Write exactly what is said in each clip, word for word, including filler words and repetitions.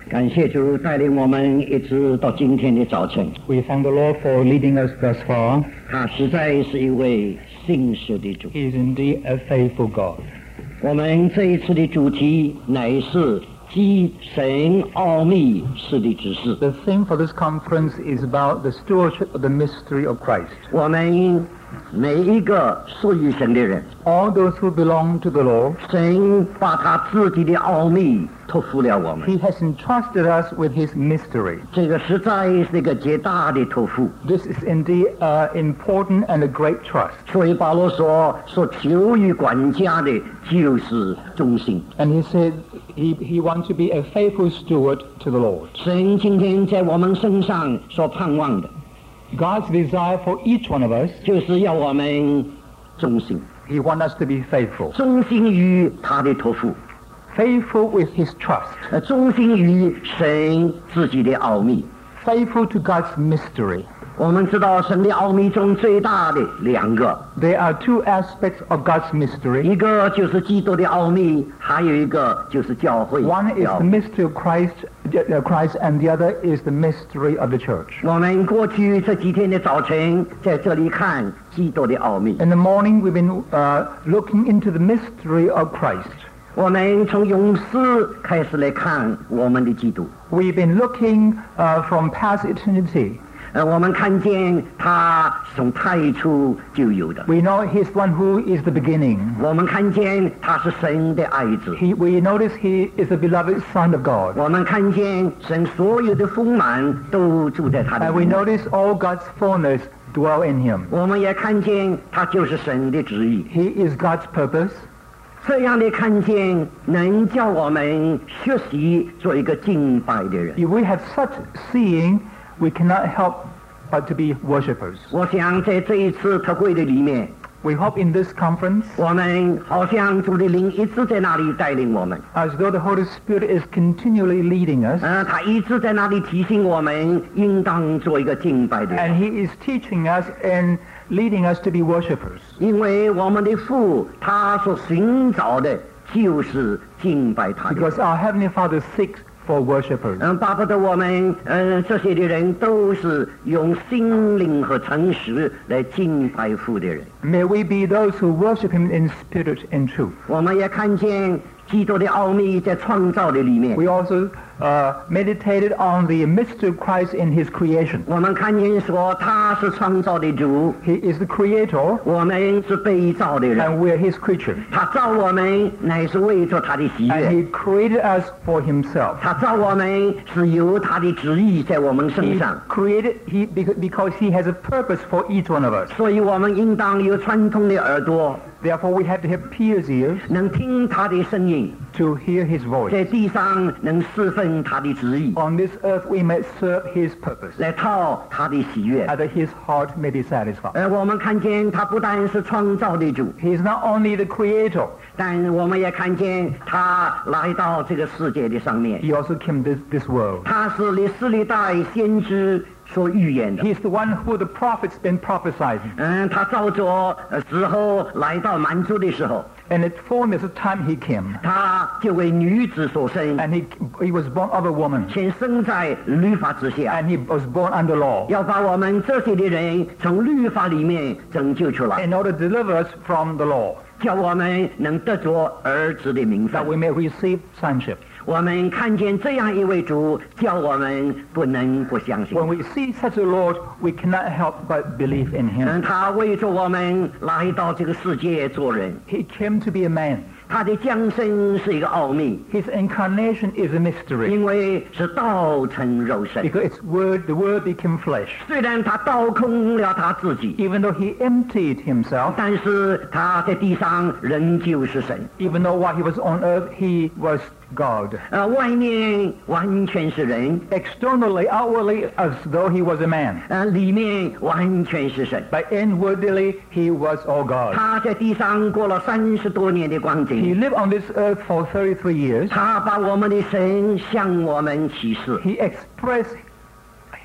感谢主带领我们一直到今天的早晨。 We thank the Lord for leading us thus far. 他实在是一位信实的主。 He is indeed a faithful God. 我们这一次的主题乃是基神奥秘事的指示。 The theme for this conference is about the stewardship of the mystery of Christ. 我们每一个属于神的人， All those who belong to the Lord, 神把他自己的奥秘托付了我们。 He has entrusted us with His mystery. 这个实在是一个极大的托付。 This is indeed an important and a great trust. 所以保罗说，所求于管家的就是忠心。 And he said he, he wants to be a faithful steward to the Lord. 神今天在我们身上所盼望的， God's desire for each one of us, 就是要我们忠心， He wants us to be faithful. 忠心于他的托付， Faithful with His trust. 呃，忠心于神自己的奥秘。 Faithful to God's mystery. 我们知道神的奥秘中最大的两个， There are two aspects of God's mystery. 一个就是基督的奥秘，还有一个就是教会。 One is the mystery of Christ, uh, Christ, and the other is the mystery of the church. 我们过去这几天的早晨在这里看基督的奥秘。 In the morning, we've been uh, looking into the mystery of Christ. 我们从勇士开始来看我们的基督。 We've been looking uh, from past eternity. 呃，我们看见他从太初就有的。 We know He's one who is the beginning. 我们看见他是神的爱子。 He, we notice He is the beloved Son of God. 我们看见神所有的丰满都住在他的 And we 里面。 notice all God's fullness dwell in Him. 我们也看见他就是神的旨意。 He is God's purpose. 这样的看见能叫我们学习做一个敬拜的人。 If we have such seeing, we cannot help but to be worshippers. 我想在这一次特会的里面， We hope in this conference, 我们好像主的灵一直在那里带领我们， as though the Holy Spirit is continually leading us, 呃，他一直在那里提醒我们，应当做一个敬拜的人。 and He is teaching us and leading us to be worshippers. 因为我们的父他所寻找的就是敬拜他的人。 Because our Heavenly Father seeks for worshippers. 嗯，巴不得我们嗯这些的人都是用心灵和诚实来敬拜父的人。 May we be those who worship Him in spirit and truth. 我们也看见基督的奥秘在创造的里面。 We also uh, meditated on the mystery of Christ in His creation. 我们看见说他是创造的主， He is the Creator, 我们是被造的人。 and we are His creatures. 他造我们乃是为着他的喜 And 悦， He created us for Himself. 他造我们是有他的旨意在我们身 He 上， created He because, because He has a purpose for each one of us. 所以我们应当有传统的耳朵， Therefore, we have to have pierced ears 能听他的声音， to hear His voice. 在地上能侍奉他的旨意， On this earth, we may serve His purpose, 来讨他的喜悦。 that His heart may be satisfied. 而我们看见他不但是创造的主， He is not only the Creator, 但我们也看见他来到这个世界的上面， He also came to this, this world. 他是历世历代先知所预言的。 He is the one who the prophets been prophesying. 嗯，他照着呃时候来到满族的时候， And at fullness of time He came. 他就为女子所生， And he, he was born of a woman. 先生在律法之下， And he was born under law. 要把我们这些的人从律法里面拯救出来， In order to deliver us from the law, 叫我们能得着儿子的名分 that。we may receive sonship. 我们看见这样一位主，叫我们不能不相信。 When we see such a Lord, we cannot help but believe in Him. 嗯，他为着我们来到这个世界做人， He came to be a man. 他的降生是一个奥秘， His incarnation is a mystery. 因为是道成肉身。 Because it's word, the Word became flesh. 虽然他倒空了他自己， Even though He emptied Himself, 但是他在地上仍旧是神。 even though while He was on earth, He was God. 呃，外面完全是人， Externally, outwardly, as though He was a man. 呃，里面完全是神。 But inwardly, He was all God. 他在地上过了三十多年的光 He 景， lived on this earth for thirty-three years. 他把我们的神向我们启示。 He expressed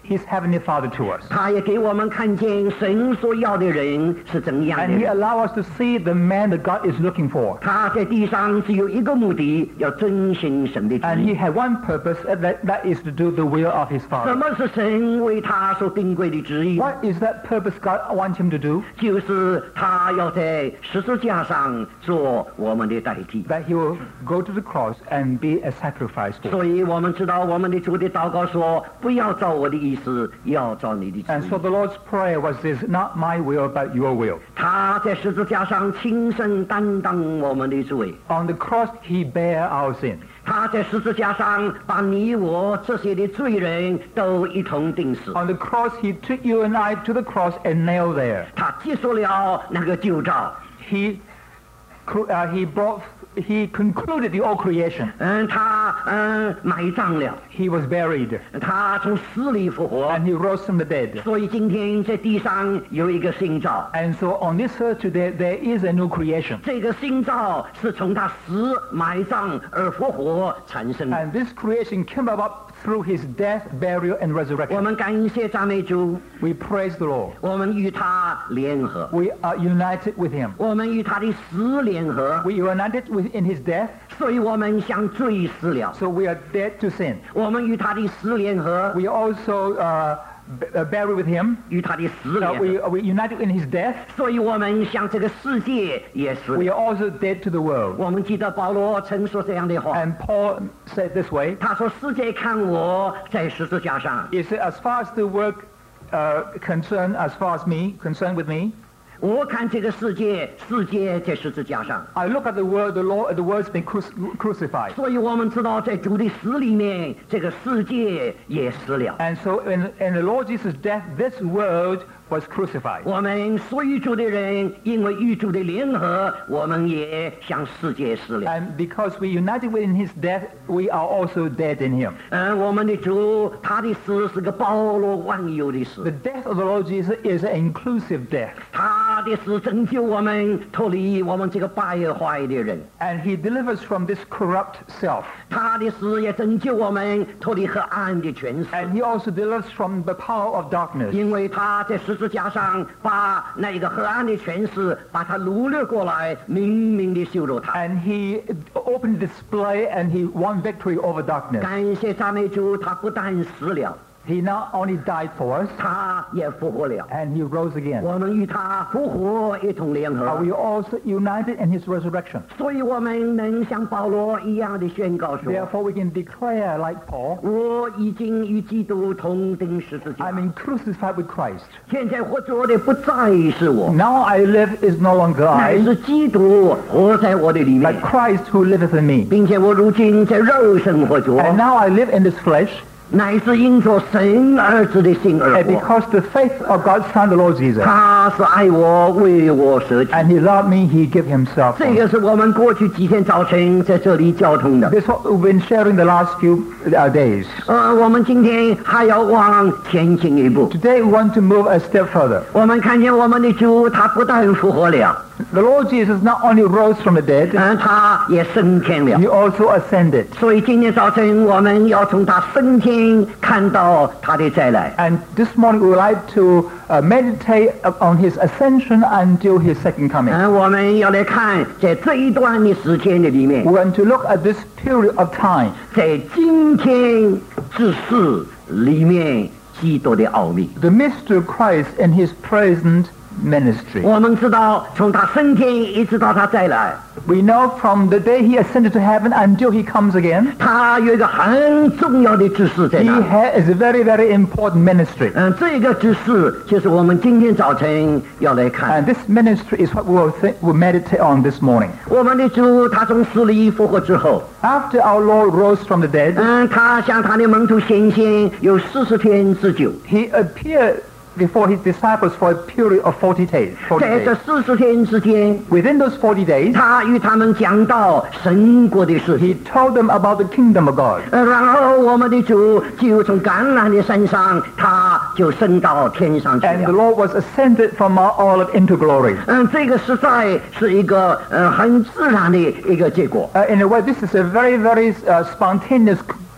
His Heavenly Father to us. 他也给我们看见神所要的人是怎样的 And He 人。 allows us to see the man that God is looking for. 他在地上只有一个目的，要遵行神的旨 And He 意。 had one purpose, and that, that is to do the will of His 什 Father. 么是神为他所定规的旨意？ What is that purpose God wants Him to do? 就是他要在十字架上做我们的代替。 That He will go to the cross and be a sacrifice for. 所以我们知道我们的主的祷告说：“不要照我的意思，要照你的旨 And 意。 so the Lord's prayer was this, not my will, but your will. ” 他在十字架上亲身担当我们的罪。 On the cross, He bare our sin. 他在十字架上把你我这些的罪人都一同钉死。 On the cross, He took you and I to the cross and nailed there. 他结束了那个旧照。 He, cru- uh, he brought, He concluded the old creation. 嗯，他嗯埋葬了， He was buried, 他从死里复活。 and He rose from the dead. 所以今天在地上有一个新照。 And so on this earth today, there is a new creation. 这个新照是从他死埋葬而复活产生的。 And this creation came about through His death, burial, and 我 resurrection. 们感谢赞美主， We praise the Lord. 我们与他联合， We are united with Him. 我们与他的死联合， We are united with, in His death, 所以我们向罪死了。 so we are dead to sin. 我们与他的死联合， We also uh, b- uh, buried with Him. 与他的死 Uh, 联 we 合， we united in His death. 所以我们向这个世界也死 We 了。 are also dead to the world. 我们记得保罗曾说这样的话， And Paul said this way. 他说：“世界看我在十字架上， He said, as far as the work uh, concerned, as far as me, concerned with me, 我看这个世界，世界在十字架上。” I look at the world, the Lord, the world's been cru- crucified. 所以我们知道，在主的死里面，这个世界也死了。 And so in, in the Lord Jesus' death, this world was crucified. 我们属于主的人，因为与主的联合，我们也向世界死了。 And because we united within His death, we are also dead in Him. 嗯，我们的主，他的死是个包罗万有的 The 死， death of the Lord Jesus is an inclusive death. 他的死拯救我们，脱离我们这个败坏的人； And He delivers from this corrupt self. 他的死也拯救我们，脱离黑暗的权势。 And He also delivers from the power of darkness. 因为他在十字架上把那个黑暗的权势，把他掳掠过来，明明的羞辱他。 And He opened display and He won victory over darkness. 感谢赞美主，他不但死了， He not only died for us, 他也复活了。 and He rose again. 我们与他复活一同联 But 合， we are also united in His resurrection. 所以我们能像保罗一样的宣告说： Therefore, we can declare, like Paul, 我已经与基督同钉十字架 I'm，in crucified with Christ. 现在活着的不再是我， Now I live is no longer 乃 I, 是基督活在我的里面 but，Christ who liveth in me. 并且我如今在肉身活着， And now I live in this flesh, 乃是因着神儿子的心而 and 活。 because the faith of God's Son, the Lord Jesus. 他是爱我，为我舍己。 And He loved me, He gave Himself. 这个是我们过去几天早晨在这里交通的。 This is what we've been sharing the last few uh, days. 呃，我们今天还要往前进一步。 Today we want to move a step further. 我们看见我们的主，他不但复活了， The Lord Jesus not only rose from the dead, 嗯，他也升天了。 He also ascended. 所以今天早晨我们要从他升天看到他的再来。 And this morning we would like to uh, meditate on His ascension until His second coming. 嗯，我们要来看在这一段的时间的里面 We，want to look at this period of time, 在今天之事里面基督的奥秘。 the mystery of Christ in His present ministry. 我们知道，从他升天一直到他再来， We know from the day He ascended to heaven until He comes again, 他有一个很重要的指示在 He 那里。 has a very, very important ministry. 嗯，这个指示就是我们今天早晨要来看。 And this ministry is what we will, think, will meditate on this morning. 我们的主他从死里复活之后， After our Lord rose from the dead, 嗯，他向他的门徒显现有四十天之久。 He appeared before His disciples for a period of forty days. forty 在这 days. 四十天之间， Within those forty days, 他与他们讲到神国的事 He 情。 told them about the kingdom of God. 呃然后我们的主就从橄榄的山上，他就升到天上去 And the 了。 Lord was ascended from Mount Olive into glory. 嗯，这个实在是一个呃很自然的一个结果。 Uh, in a way, this is a very, very uh, spontaneous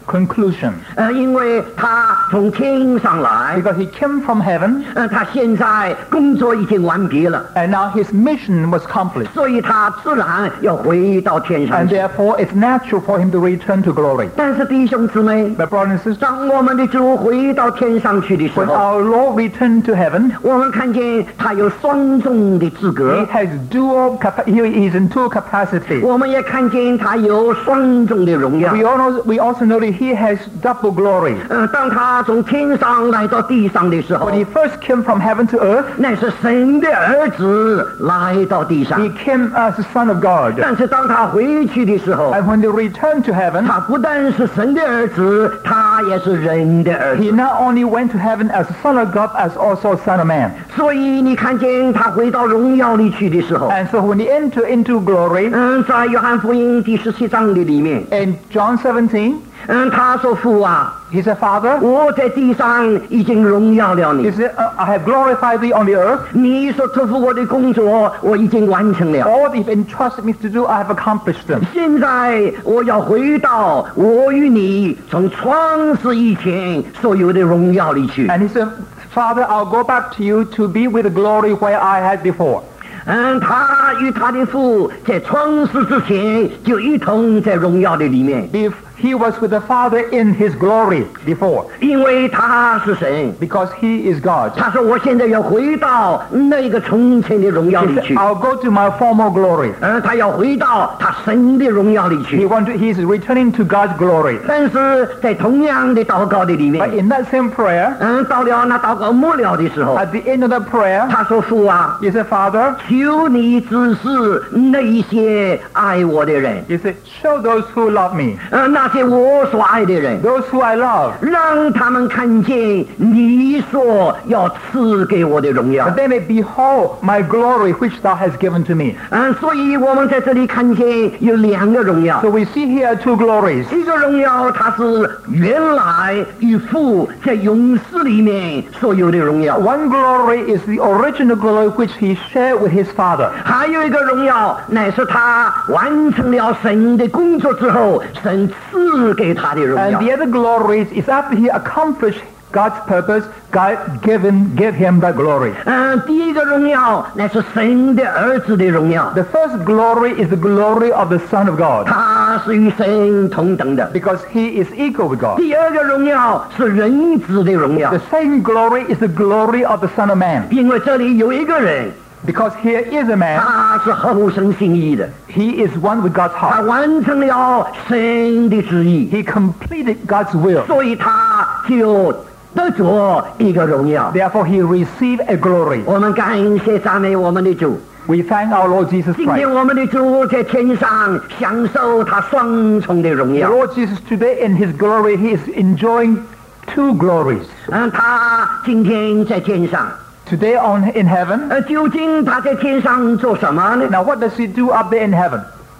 conclusion. 呃，因为他从天上来， Because he came from heaven, 呃，他现在工作已经完毕了， and now his mission was accomplished. 所以他自然要回到天上 And 去。 therefore, it's natural for him to return to glory. 但是弟兄姊妹， But brothers and sisters, 当我们的主回到天上去的时 when 候， our Lord returned to heaven, 我们看见他有双重的资 he 格， has dual capa- he is in dual capacity. 我们也看见他有双重的荣耀 We。also, we also know that he has double glory. 呃，当他从天上来到地上的时候 When，he first came from heaven to earth, 那是神的儿子来到地上 he；came as the Son of God. 但是当他回去的时候， And when he returned to heaven, 他不但是神的儿子，他也是人的儿 he 子。 not only went to heaven as the Son of God, as also Son of Man. 所以你看见他回到荣耀里去的时候， And so when he entered into glory, 嗯，在约翰福音第十七章的里面， in John seventeen, 嗯，他说父啊， he said, Father, 我在地上已经荣耀了 he 你， said, "Uh, I have glorified thee on the earth. 你所托付我的工作我已经完成了。 All that you've entrusted me to do, I have accomplished them. 现在我要回到我与你从创世以前所有的荣耀里去。 And he said, Father, I'll go back to you to be with the glory where I had before. 嗯，他与他的父在创世之前就一同在荣耀的里面， If he was with the Father in his glory before, 因为他是神。 because he is God. 他说我现在要回到那个从前的荣耀 He 里 said, 去， I'll go to my former glory. 嗯，他要回到他神的荣耀里 He 去。 want to, he's returning to God's glory. 但是在同样的祷告的里 But 面， in that same prayer, 嗯，到了那祷告末了的时候， at the end of the prayer, 他说父啊， he said, Father, 求你指示那一些爱我的人， he said, show those who love me, 呃，那些我所爱的人， those who I love, 让他们看见你所要赐给我的荣耀 that。they may behold my glory which thou hast given to me. 嗯，所以我们在这里看见有两个荣耀 So，we see here two glories. 一个荣耀它是原来与父在永世里面所有的荣耀， One glory is the original glory which he shared with his Father. 还有一个荣耀乃是他完成了神的工作之后，神赐给他的荣 And 耀。 the other glories is after he accomplished God's purpose, God given, give him that glory. 嗯，第一个荣耀乃是神的儿子的荣耀， The first glory is the glory of the Son of God, 他是与神同等的。 because he is equal with God. 第二个荣耀是人子的荣耀 The，second glory is the glory of the Son of Man, 因为这里有一个人， because here is a man, 他是合神心意的， he is one with God's 他 heart. 完成了神的旨意， He completed God's will. 所以他就得着一个荣耀。 Therefore, he received a glory. 我们感谢赞美我们的主， We thank our Lord Jesus 今天 Christ. 我们的主在天上享受他双重的荣 The 耀。 Lord Jesus today in his glory, he is enjoying two glories. 嗯，他今天在天上， Today on in heaven. 呃，究竟他在天上做什么呢？ Now what does he do up there in heaven?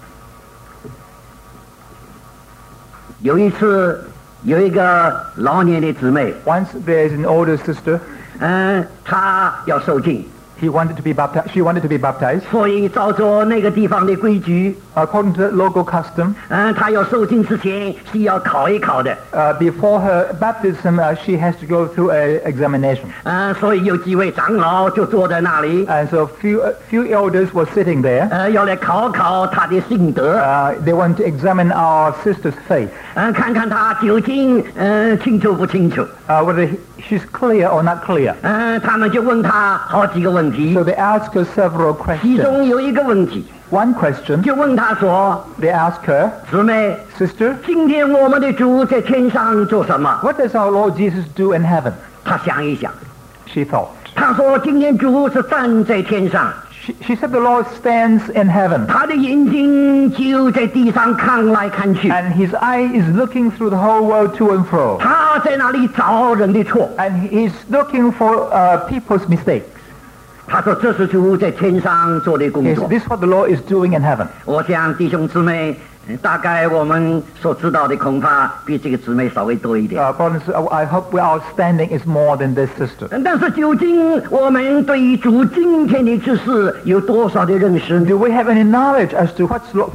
有一次，有一个老年的姊妹， Once there is an older sister. 嗯，她要受浸， He wanted to be baptized. She wanted to be baptized. 所以照着那个地方的规矩， According to local custom, 嗯，她要受浸之前是要考一考的， uh, before her baptism, uh, she has to go through a examination. 嗯，所以有几位长老就坐在那里， And so few uh, few elders were sitting there. 呃，要来考考她的信德， Uh, they want to examine our sister's faith, 嗯，看看她究竟嗯清楚不清楚， uh, whether he- she's clear or not clear. 嗯，他们就问她好几个问题， So they asked her several 其 questions. 中有一个问题 One question, 就问她说， they asked her, 姊妹， Sister, 今天我们的主在天上做什么？ what does our Lord Jesus do in heaven? 她想一想， She thought. 她说今天主是站在天上。 She, she said the Lord stands in heaven, 他的眼睛就在地上看来看去， and his eye is looking through the whole world to and fro. 他在那里找人的错。 And he's looking for uh, people's mistakes. 他说这是主在天上做的工 Yes, 作。 this is what the Lord is doing in heaven. 我想弟兄姊妹，呃大概我们所知道的恐怕比这个姊妹稍微多一点。 Uh, brothers, uh, I hope our standing is more than this sister. 但是究竟我们对于主今天的知识有多少的认识呢？ Do we have any knowledge as to what's, lo- what's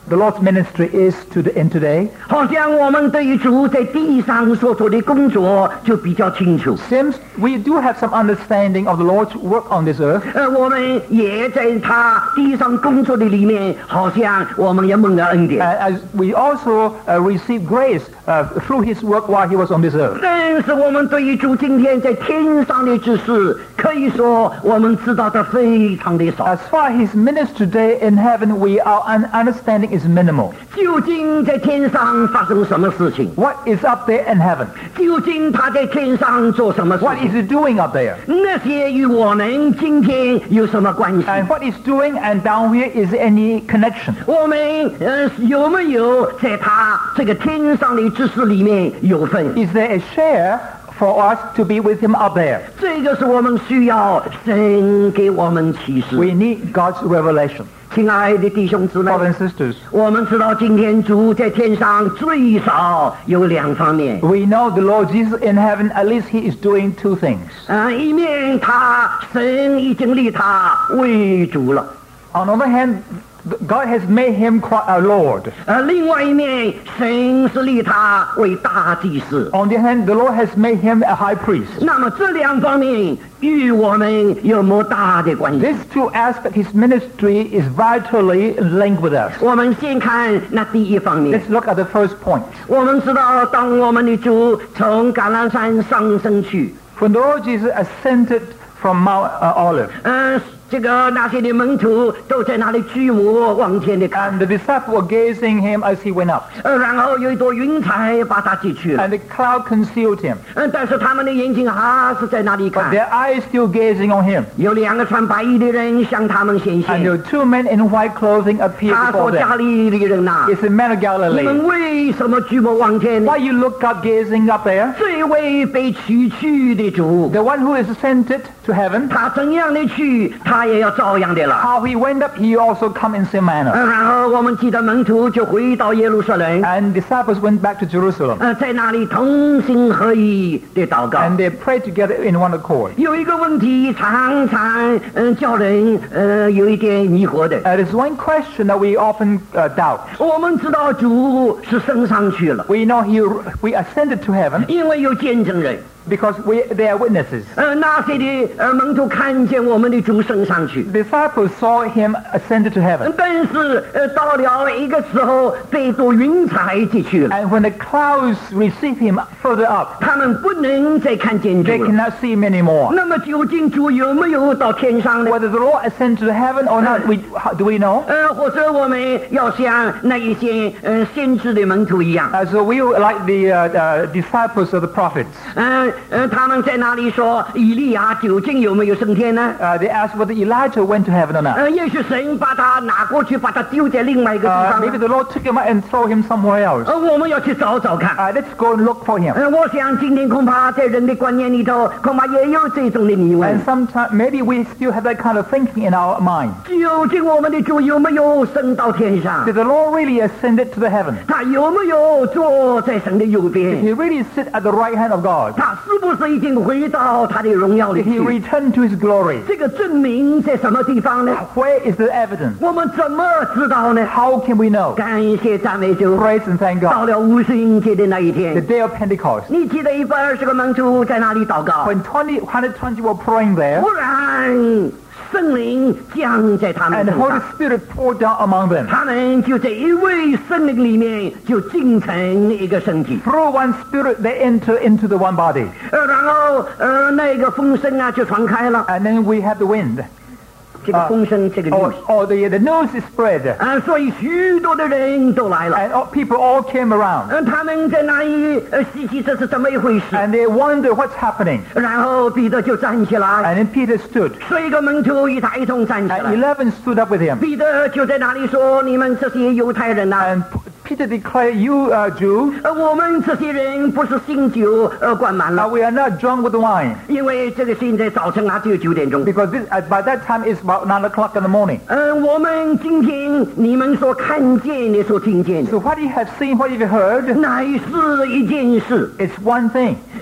the Lord's ministry is to the, in today. 好像我们对于主在地上所做的工作就比较清楚。 Seems we do have some understanding of the Lord's work on this earth. 呃，我们也在他地上工作的里面，好像我们也蒙了恩典。 And as we also uh, receive grace uh, through his work while he was on this earth. 但是我们对于主今天在天上的指示，可以说我们知道的非常的少。 As far as his ministry today in heaven, we our un- understanding is minimal. 究竟在天上发生什么事情？ What is up there in heaven? 究竟他在天上做什么事 What is 情？ he doing up there? 那些与我们今天有什么关系？ And what he's doing and down here is any connection? 我们呃有没有在他这个天上的知识里面有份？ Is there a share for us to be with him up there? 这个是我们需要神给我们启示。 We need God's revelation. 亲爱的弟兄姊妹， Brothers and sisters, 我们知道今天主在天上最少有两方面。 we know the Lord Jesus in heaven, at least he is doing two things. 啊，一面他神已经立他为主了， On the other hand, God has made him a Lord. 呃，另外一面神是立他为大祭司。 On the other hand, the Lord has made him a high priest. 那么这两方面与我们有莫大的关系？ These two aspects, his ministry is vitally linked with us. 我们先看那第一方面。 Let's look at the first point. 我们知道，当我们的主从橄榄山上升去， When the Lord Jesus ascended from Mount uh, Olive, 嗯、这个那些的门徒都在那里举目往前的看， and the disciples were gazing him as he went up, 呃，然后有一朵云彩把他挤去了， and the cloud concealed him, 嗯，但是他们的眼睛还是在那里 but 看。 their eyes still gazing on him. 有两个穿白衣的人向他们显 And there 现， were two men in white clothing appeared 他说：“ before 加 them. 利利人呐、 It's the men of 你们 Galilee. 为什么举目往前？ Why you look up gazing up there? 这位被取去的主， The one who is ascended to heaven, 他怎样的去，他也要照样的了。” how he went up, he also come in same manner. 呃，然后我们记得门徒就回到耶路撒冷， And disciples went back to Jerusalem, 呃，在那里同心合意的祷告。 and they prayed together in one accord. 有一个问题常常嗯叫人呃有一点疑惑的。 Uh, there's one question that we often uh, doubt. 我们知道主是升上去了， We know he we ascended to heaven 因为有见证人。 because we they are witnesses. 呃，那些的呃门徒看见我们的主升上去， Disciples saw him ascended to heaven, 但是呃到了一个时候被朵云彩挤去了， and when the clouds receive him further up, 他们不能再看见主 they 了。 cannot see him anymore. 那么究竟主有没有到天上呢？ Whether the Lord ascended to heaven or not, we how, do we know? 呃，或者我们要像那一些呃先知的门徒一样， Uh, so we were like the uh, uh, disciples of the prophets. 嗯 呃, 呃，他们在那里说以利亚究竟有没有升天呢？ Uh, they asked whether Elijah went to heaven or not. 呃，也许神把他拿过去，把他丢在另外一个地 Uh, 方 maybe 呢。 the Lord took him out and threw him somewhere else. 呃，我们要去找找看。 Uh, let's go and look for him. 呃，我想今天恐怕在人的观念里头，恐怕也有这种的疑问 And。sometimes maybe we still have that kind of thinking in our mind. 究竟我们的主有没有升到天上 Did？the Lord really ascended to the heaven? 他有没有坐在神的右 Did 边？ he really sit at the right hand of God? 他是不是已经回到他的荣耀里 Did he 去？ return to his glory? 这个证明在什么地方呢？ Where is the evidence? 我们怎么知道呢？ How can we know? 感谢赞美主！ Praise and thank 到 God. 了五旬节的那一 The 天， day of Pentecost, 你记得一百二十个门徒在那里祷告， when twenty, one hundred twenty were praying there, 忽然圣灵降在他们 and the 身 Holy 上， Spirit poured down among them. 他们就在一位圣灵里面就进成一个身体， Through one Spirit, they enter into the one body. 呃，然后呃那个风声啊就传开了， And then we have the wind. 这个风声这个 Or, 律， or the, the news is spread. 啊，所以许多的人都来了， And all, people all came around. 呃，他们在那里呃细细这是怎么一回事？ And they wonder what's happening. 然后彼得就站起来， And then Peter stood. 所以一个门徒与他一同站起 And 来。 eleven stood up with him. 彼得就在那里说：“你们这些犹太人呐、 And P- Peter declared, you uh, Jews, 呃，我们这些人不是醒酒呃灌满 uh, 了， we are not drunk with wine. 因为这个现在早晨啊只有九点钟。 Because this, uh, by that time it's about nine o'clock in the morning. 呃，我们今天你们所看见的、所听见的， So what you have seen, what you have heard, 乃是一件事， it's one thing.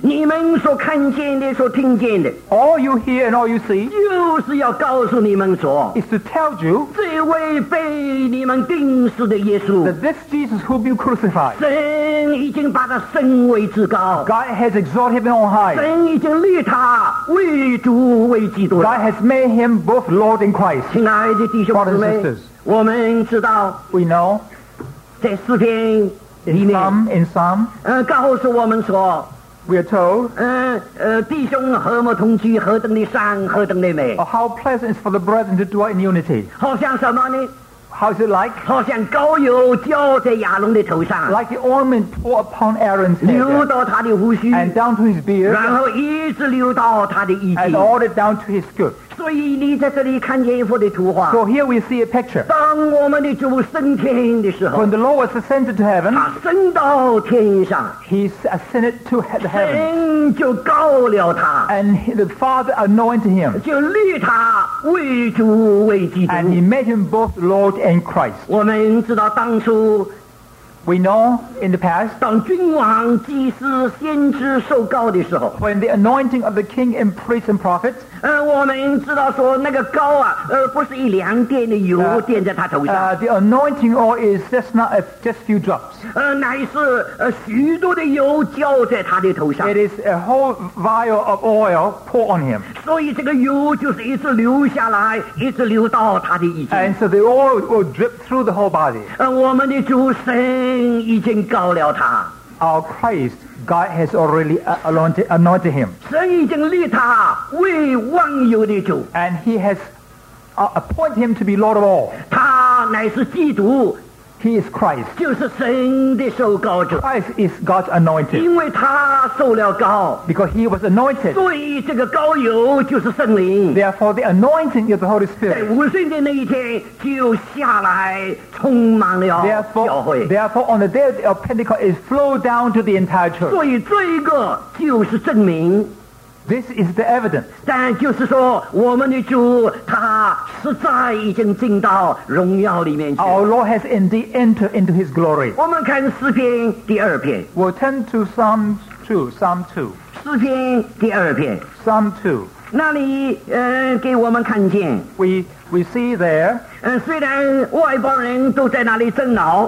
你们所看见的、所听见的， all you hear and all you see 就是要告诉你们说， is to tell you 这位被你们钉死的耶稣， that this Jesus whom you crucified, 神已经把他升为至高， God has exalted him on high. 神已经立他为主为基督 God 了。 has made him both Lord and Christ. 亲爱的弟兄姊 Brothers and 妹 sisters， 我们知道 We know 在诗篇里 in 面， Psalm, in Psalm, 呃，告诉我们说， we are told 呃呃，弟兄和睦同居，何等的善，何等的美， of how pleasant it is for the brethren to dwell in unity. 好像什么呢？ How is it like? 好像膏油浇在亚龙的头上， Like the ornament poured upon Aaron's 流 head 到他的胡须， and down to his beard 然后一直流到他的衣 and 襟。 all it down to his skirt. 所以你在这里看见一幅的图画。 So here we see a picture. 当我们的主升天的时候 When，the Lord was ascended to heaven, 他升到天上， he ascended to he- the heaven, 神就膏了他， and he- the Father anointed him, 就立他为主为基督。 and he made him both Lord and Christ. 我们知道当初 We know in the past, 当君王、祭司、先知受膏的时候， when the anointing of the king and priests and prophets, 呃，我们知道说那个膏啊，呃，不是一两点的油呃点在他头上， uh, the anointing oil is just not a, just few drops. 呃，乃是呃许多的油浇在他的头上 It，is a whole vial of oil poured on him. 所以这个油就是一直流下来，一直流到他的衣襟。 And so the oil will drip through the whole body. 呃，我们的主神已经膏了他， Our Christ, God has already uh, anointed, anointed him. 神已经立他为万有的主， And he has uh, appointed him to be Lord of all. 他乃是基督， He is Christ. 就是神的受膏者。 Christ is God's anointed. 因为他受了膏， Because he was anointed. 所以这个膏油就是圣灵。 Therefore, the anointing of the Holy 在 Spirit. 五旬节那一天就下来，充满了教 Therefore, 会。 therefore, on the day of Pentecost, it flowed down to the entire church. 所以这一个就是证明。 This is the evidence. 但就是说，我们的主他实在已经进到荣耀里面去。 Our Lord has indeed entered into his glory. 我们看诗篇第二篇， We'll turn to Psalm two. Psalm two. 诗篇第二篇， Psalm two. 那里呃给我们看见， We, we see there, 嗯、虽然外邦人都在那里争闹，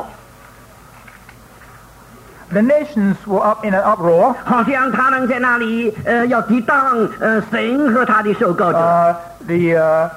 the nations were up in an uproar. 好像他们在那里呃要抵挡呃神和他的受膏者。 Uh, the, uh,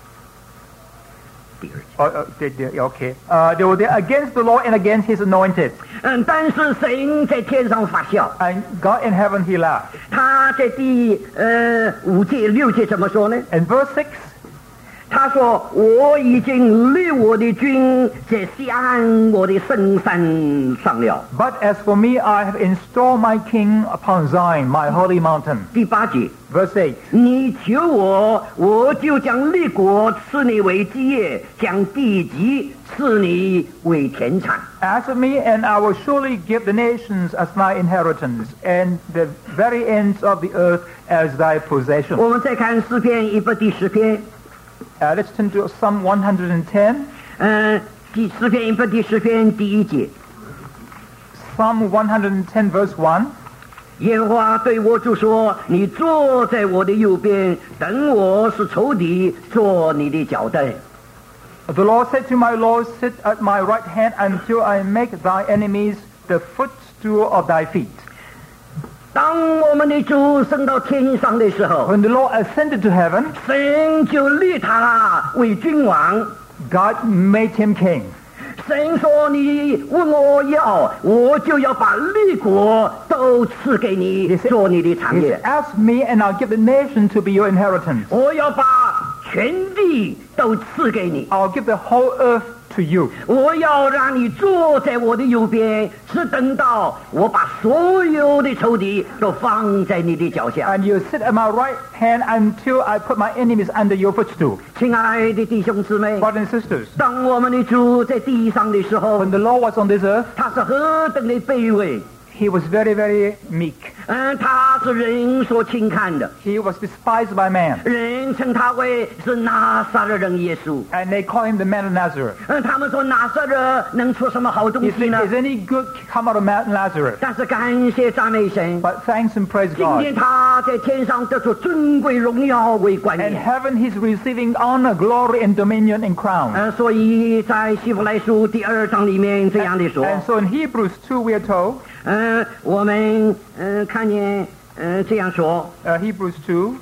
第二节 oh, uh, they, they, okay. Uh, they were there against the Lord and against his anointed. 嗯，但是神在天上发笑， And God in heaven, he laughed. 他在第呃五节六节怎么说呢？ And verse six, 他说：“我已经立我的君在西安我的圣山上了。 but as for me, I have installed my king upon Zion, my holy mountain. ” 第八节， Verse eight, 你求我，我就将立国赐你为基业，将地级赐你为田产。 ask of me, and I will surely give the nations as my inheritance, and the very ends of the earth as thy possession. 我们再看诗篇一百第十篇， Uh, let's turn to Psalm one hundred ten. 嗯、第诗篇一百第十篇第一节， Psalm one hundred ten, verse one. 耶和华对我主说：“你坐在我的右边，等我是仇敌，做你的脚凳。” The Lord said to my Lord, sit at my right hand until I make thy enemies the footstool of thy feet. 当我们的主升到天上的时候， When the Lord ascended to heaven, 神就立他为君王。 God made him king. 神说：“你问我要，我就要把立国都赐给你， He said- 做你的产 He 业 said, ask me and I'll give the nation to be your inheritance. 我要把全地都赐给你， I'll give the whole earth to you. 我要让你坐在我的右边，是等到我把所有的仇敌都放在你的脚下。” And you sit at my right hand until I put my enemies under your footstool. 亲爱的弟兄姊妹， Brothers and sisters, 当我们的主在地上的时候 when，the Lord was on this earth, 他是何等的卑微， he was very, very meek. 嗯，他是人所轻看的， He was despised by man. 人们称他为是拿撒勒人耶稣。 And they call him the man of Nazareth. 嗯，他们说拿撒勒能出什么好东 He 西 said, 呢？ is any good come out of Mount Nazareth? 但是感谢赞美神， But thanks and praise 今 God. 天他在天上得出尊贵荣耀为冠 In 冕。 heaven he's receiving honor, glory, and dominion and crown. 呃，所以在希伯来书第二章里面这样的说， And so in Hebrews two we are told, 嗯、我们嗯、呃看见嗯、呃这样说， uh, Hebrews two,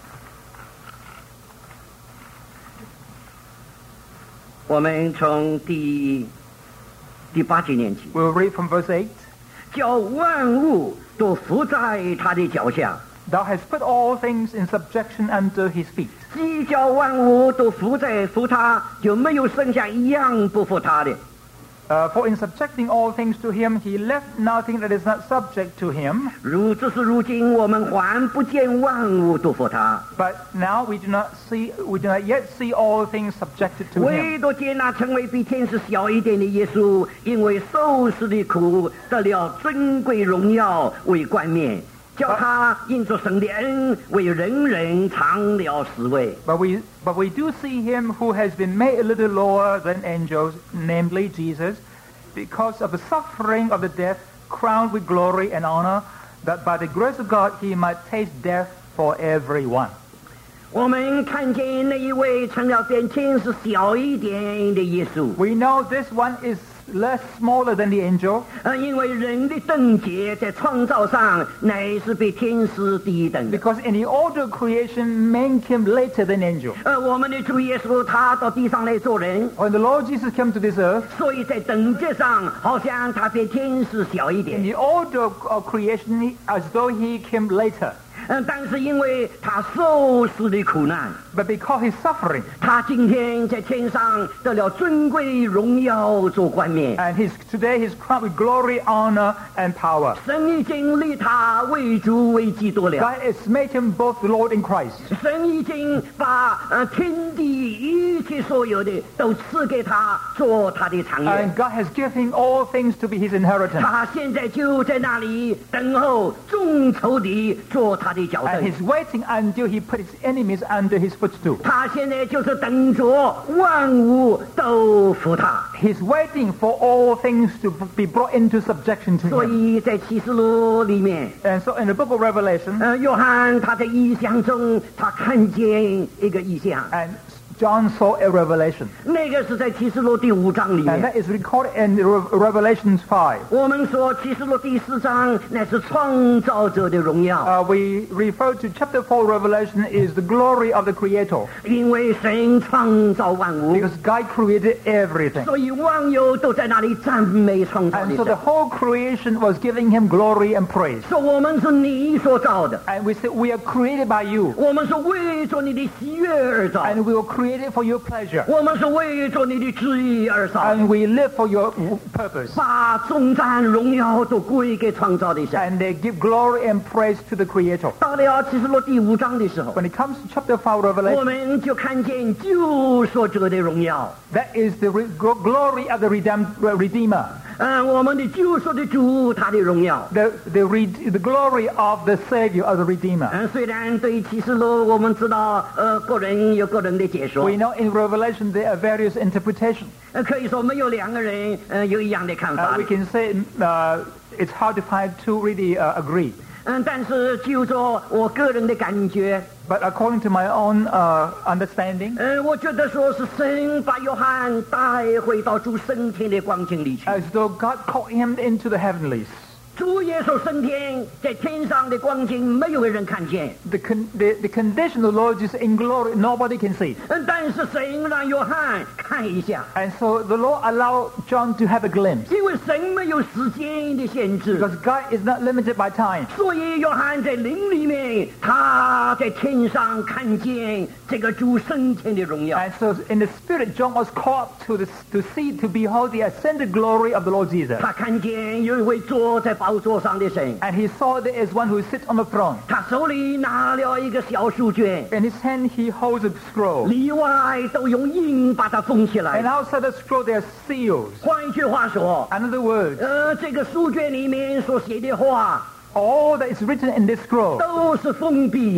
我们从第第八节念起， we'll read from verse eight. 叫万物都伏在他的脚下， Thou hast put all things in subjection under his feet. 既叫万物都伏在服他，就没有剩下一样不服他的。 Uh, for in subjecting all things to him, he left nothing that is not subject to him. 如只是如今我们还不见万物都服他， But now we do not see, we do not yet see all things subjected to him. 唯独接纳成为比天使小一点的耶稣，因为受死的苦，得了尊贵荣耀为冠冕，叫他因着神的恩，为人人尝了死味。 But we, but we do see him who has been made a little lower than angels, namely Jesus, because of the suffering of the death, crowned with glory and honor, that by the grace of God he might taste death for everyone. 我们看见那一位成了比天使小一点的耶稣， We know this one is less smaller than the angel, 呃，因为人的等级在创造上乃是比天使第一等的。 because in the order of creation, man came later than angel. 呃，我们的主耶稣他到地上来做人， When the Lord Jesus came to this earth, 所以在等级上好像他比天使小一 in 点。 the order of, of creation, he- as though he came later. 嗯，但是因为他受死的苦难， But because he's suffering, 他今天在天上得了尊贵荣耀做冠冕。 and he's, today he's crowned with glory, honor, and power. 神已经立他为主为基督了， God has made him both the Lord and Christ. 神已经把呃天地一切所有的都赐给他做他的产业。 And God has given him all things to be his inheritance. 他现在就在那里等候众仇敌做他的脚 And 凳。 he's waiting until he put his enemies under his footstool. 他现在就是等着万物都服他。 He's waiting for all things to be brought into subjection to 所 him. 以在启示录里面， And so in the book of Revelation, 呃，约翰他在异象中，他看见一个异象， and John saw a revelation. 那个是在启示录第五章里 And 面。 that is recorded in Re- Revelations five. 我们说启示录第四章乃是创造者的荣耀， Uh, we refer to chapter four Revelation is the glory of the Creator. 因为神创造万物， Because God created everything. 所以万有都在那里赞美创造 And 的 so the 神。 whole creation was giving him glory and praise. 说我们是你所造的， And we said, we are created by you. 我们是为着你的喜悦而造， And we were created for your pleasure. 我们是为着你的旨意而造， And we live for your purpose. 把颂赞荣耀都归给创造的神。 And they give glory and praise to the Creator. 到了启示录第五章的时候， When it comes to chapter five 我 Revelation, 们就看见救赎者的荣耀。 that is the re- gl- glory of the redem- Redeemer. 嗯，我们的救赎的主他的荣耀。 The, the, re- the glory of the Savior, of the Redeemer. 嗯，虽然对启示录我们知道，呃，个人有个人的解说， We know in Revelation there are various interpretations. 呃，可以说没有两个人呃有一样的看 Uh, 法 we。can say uh, it's hard to find two really uh, agree. 嗯，但是就着我个人的感觉， But according to my own uh, understanding, 嗯，我觉得说是神把约翰带回到主升天的光景里去。 as though God called him into the heavenlies. 主耶稣升天，在天上的光景没有人看见， The, con- the, the condition of the Lord is in glory, nobody can see. 嗯，但是神让约翰看一下， And so the Lord allowed John to have a glimpse. 因为神没有时间的限制， Because God is not limited by time. 所以约翰在灵里面，他在天上看见这个主升天的荣耀。 And so in the Spirit, John was called to, the, to see, to behold the ascended glory of the Lord Jesus. 他看见有一位坐在宝座上的神， And he saw there is one who sits on the throne. 他手里拿了一个小书卷， In his hand he holds a scroll. 里外都用印把它封起 And 来。 outside the scroll there are seals. 换一句话说， Another word, 呃，这个书卷里面所写的话 all that is written in this scroll 都是封闭的，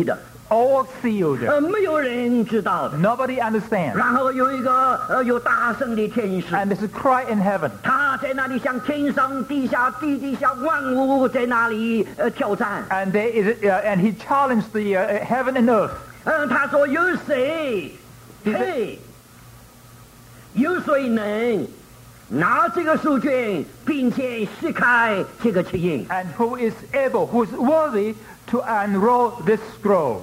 all sealed. 呃，没有人知道的。 Nobody understands. 然后有一个呃有大声的天使， And there's a cry in heaven. 他在那里向天上地下地底下万物在那里呃挑战。 And there is, uh, and he challenged the uh, heaven and earth. 嗯，他说有谁配？有谁能拿这个书卷，并且撕开这个七印？ And who is able, who is worthy to unroll this scroll?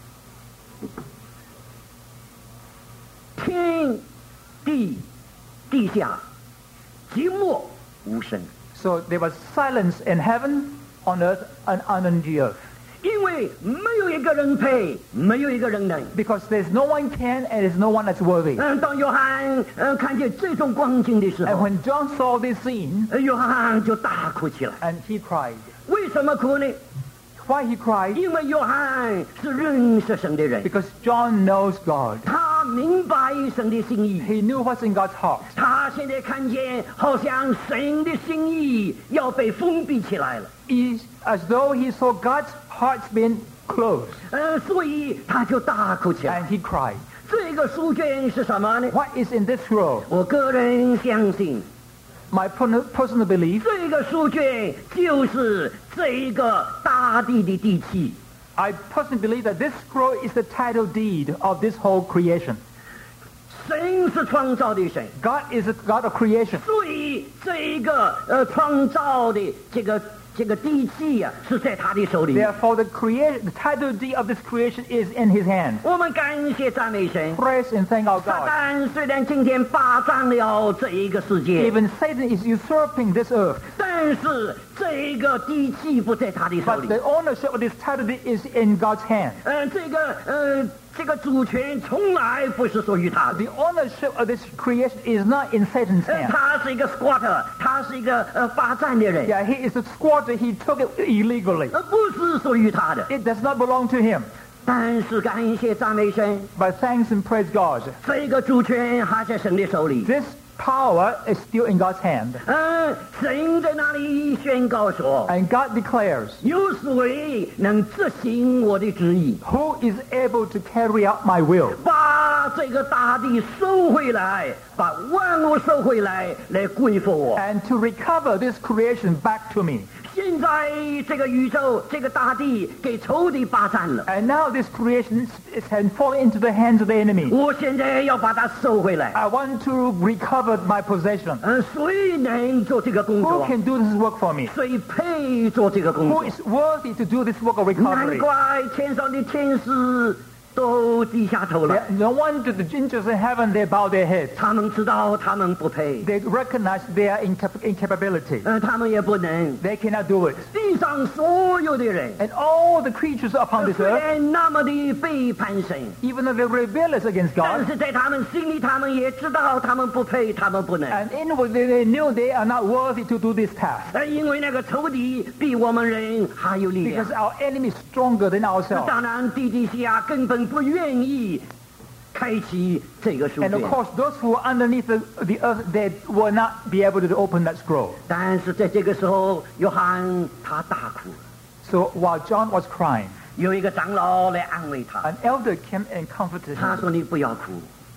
天地地下寂默无声， So there was silence in heaven, on earth, and under the earth. 因为没有一个人配，没有一个人能。 Because there's no one can and there's no one that's worthy. 嗯，当约翰呃看见这种光景的时 And 候， when John saw this scene, 呃约翰就大哭起来。 and he cried. 为什么哭呢？ Why he cried? 因为约翰是认识神的人， Because John knows God. 他明白神的心意。 He knew what's in God's heart. 他现在看见，好像神的心意要被封闭起来了。 It's as though he saw God's heart's been closed. 呃，所以他就大哭起来。 And he cried. 这个书卷是什么呢？ What is in this scroll? 我个人相信， My per- personal belief, 这个书卷就是这一个大地的地契。 I personally believe that this scroll is the title deed of this whole creation. 神是创造的神， God is a God of creation. 所以这一个呃创造的这个这个地契啊，是在他的手里。 Therefore, the creation, the title deed of this creation is in His hand. 我们感谢赞美神。 Praise and thank our 撒 God. 旦虽然今天霸占了这一个世界， Even Satan is usurping this earth, 但是这一个地契不在他的手 but 里。 the ownership of this title deed is in God's hand. 呃，这个呃这个主权从来不是属于他的。 The ownership of this creation is not in Satan's 呃， hand. 他是一个 squatter，他是一个呃霸占的人， Yeah, he is a squatter. He took it illegally. 而不是属于他的。 It does not belong to him. 但是感谢赞美神， But thanks and praise God. 这个主权还在神的手里。 This power is still in God's hand. 嗯，神在那里宣告说， And God declares, 有谁能执行我的旨意， who is able to carry out my will? 把这个大地收回来，把万物收回来，来归附我。 And to recover this creation back to me. 现在这个宇宙，这个大地给仇敌霸占了， And now this creation is, has fallen into the hands of the enemy. 我现在要把它收回来。 I want to recover my possession. 嗯，谁能做这个工 Who 作？ can do this work for me? 谁配做这个工 Who 作？ is worthy to do this work of 难 recovery? 怪天上的天使都低下头了， They- No wonder the angels in heaven, they bow their heads. 他们知道他们不配， They recognize their incap- incapability. 嗯，他们也不能。 They cannot do it. 地上所有的人， And all the creatures upon this 虽 earth, 然那么的背叛神， even though they're rebellious against 但 God, 是在他们心里，他们也知道他们不配，他们不能。 and inwardly they knew they are not worthy to do this task. 呃，因为那个仇敌比我们人还有力量 Because。our enemy is stronger than ourselves. 当然，地底下根本不愿意开启这个书 And 卷 of。course, those who are underneath the, the earth, they will not be able to open that scroll. 但是在这个时候，约翰他大哭， So while John was crying, 有一个长老来安慰他， an elder came and comforted 他 him. 说：“你不要哭，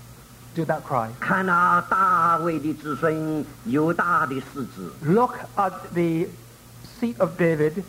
Do not cry. 看那大卫的子孙犹大的世子， Look at the seat of David,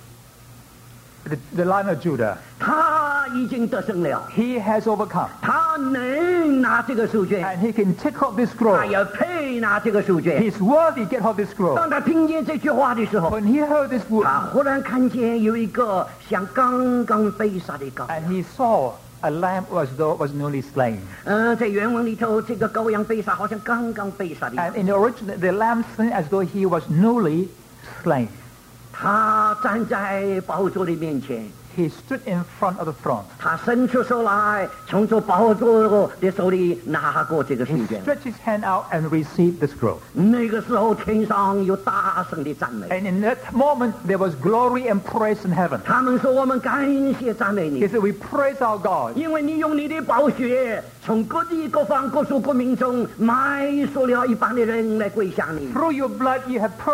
the, the line of Judah. 他已经得胜了， He has overcome. 他能拿这个书卷， And he can take up this 他 scroll. 也配拿这个书卷。 He's worthy to get hold this scroll. 当他听见这句话的时候， When he heard this word, 他忽然看见有一个像刚刚被杀的羔羊。 and he saw a lamb as though it was newly slain. 嗯，在原文里头，这个羔羊被杀，好像刚刚被杀的羊。 And in the original, the lamb slain as though he was newly slain. 他站在宝座的面前， He stood in front of the throne. 他伸出手来，从这宝座的手里拿过这个书 He 卷。 stretched his hand out and received the scroll. 那个时候，天上有大声的赞美。 And in that moment, there was glory and praise in heaven. 他们说：“我们感谢赞美 He 你， said, we praise our God 因为你用你的宝血，从各地各方各族各民中买赎了一般的人来归向你。 through your blood you have purchased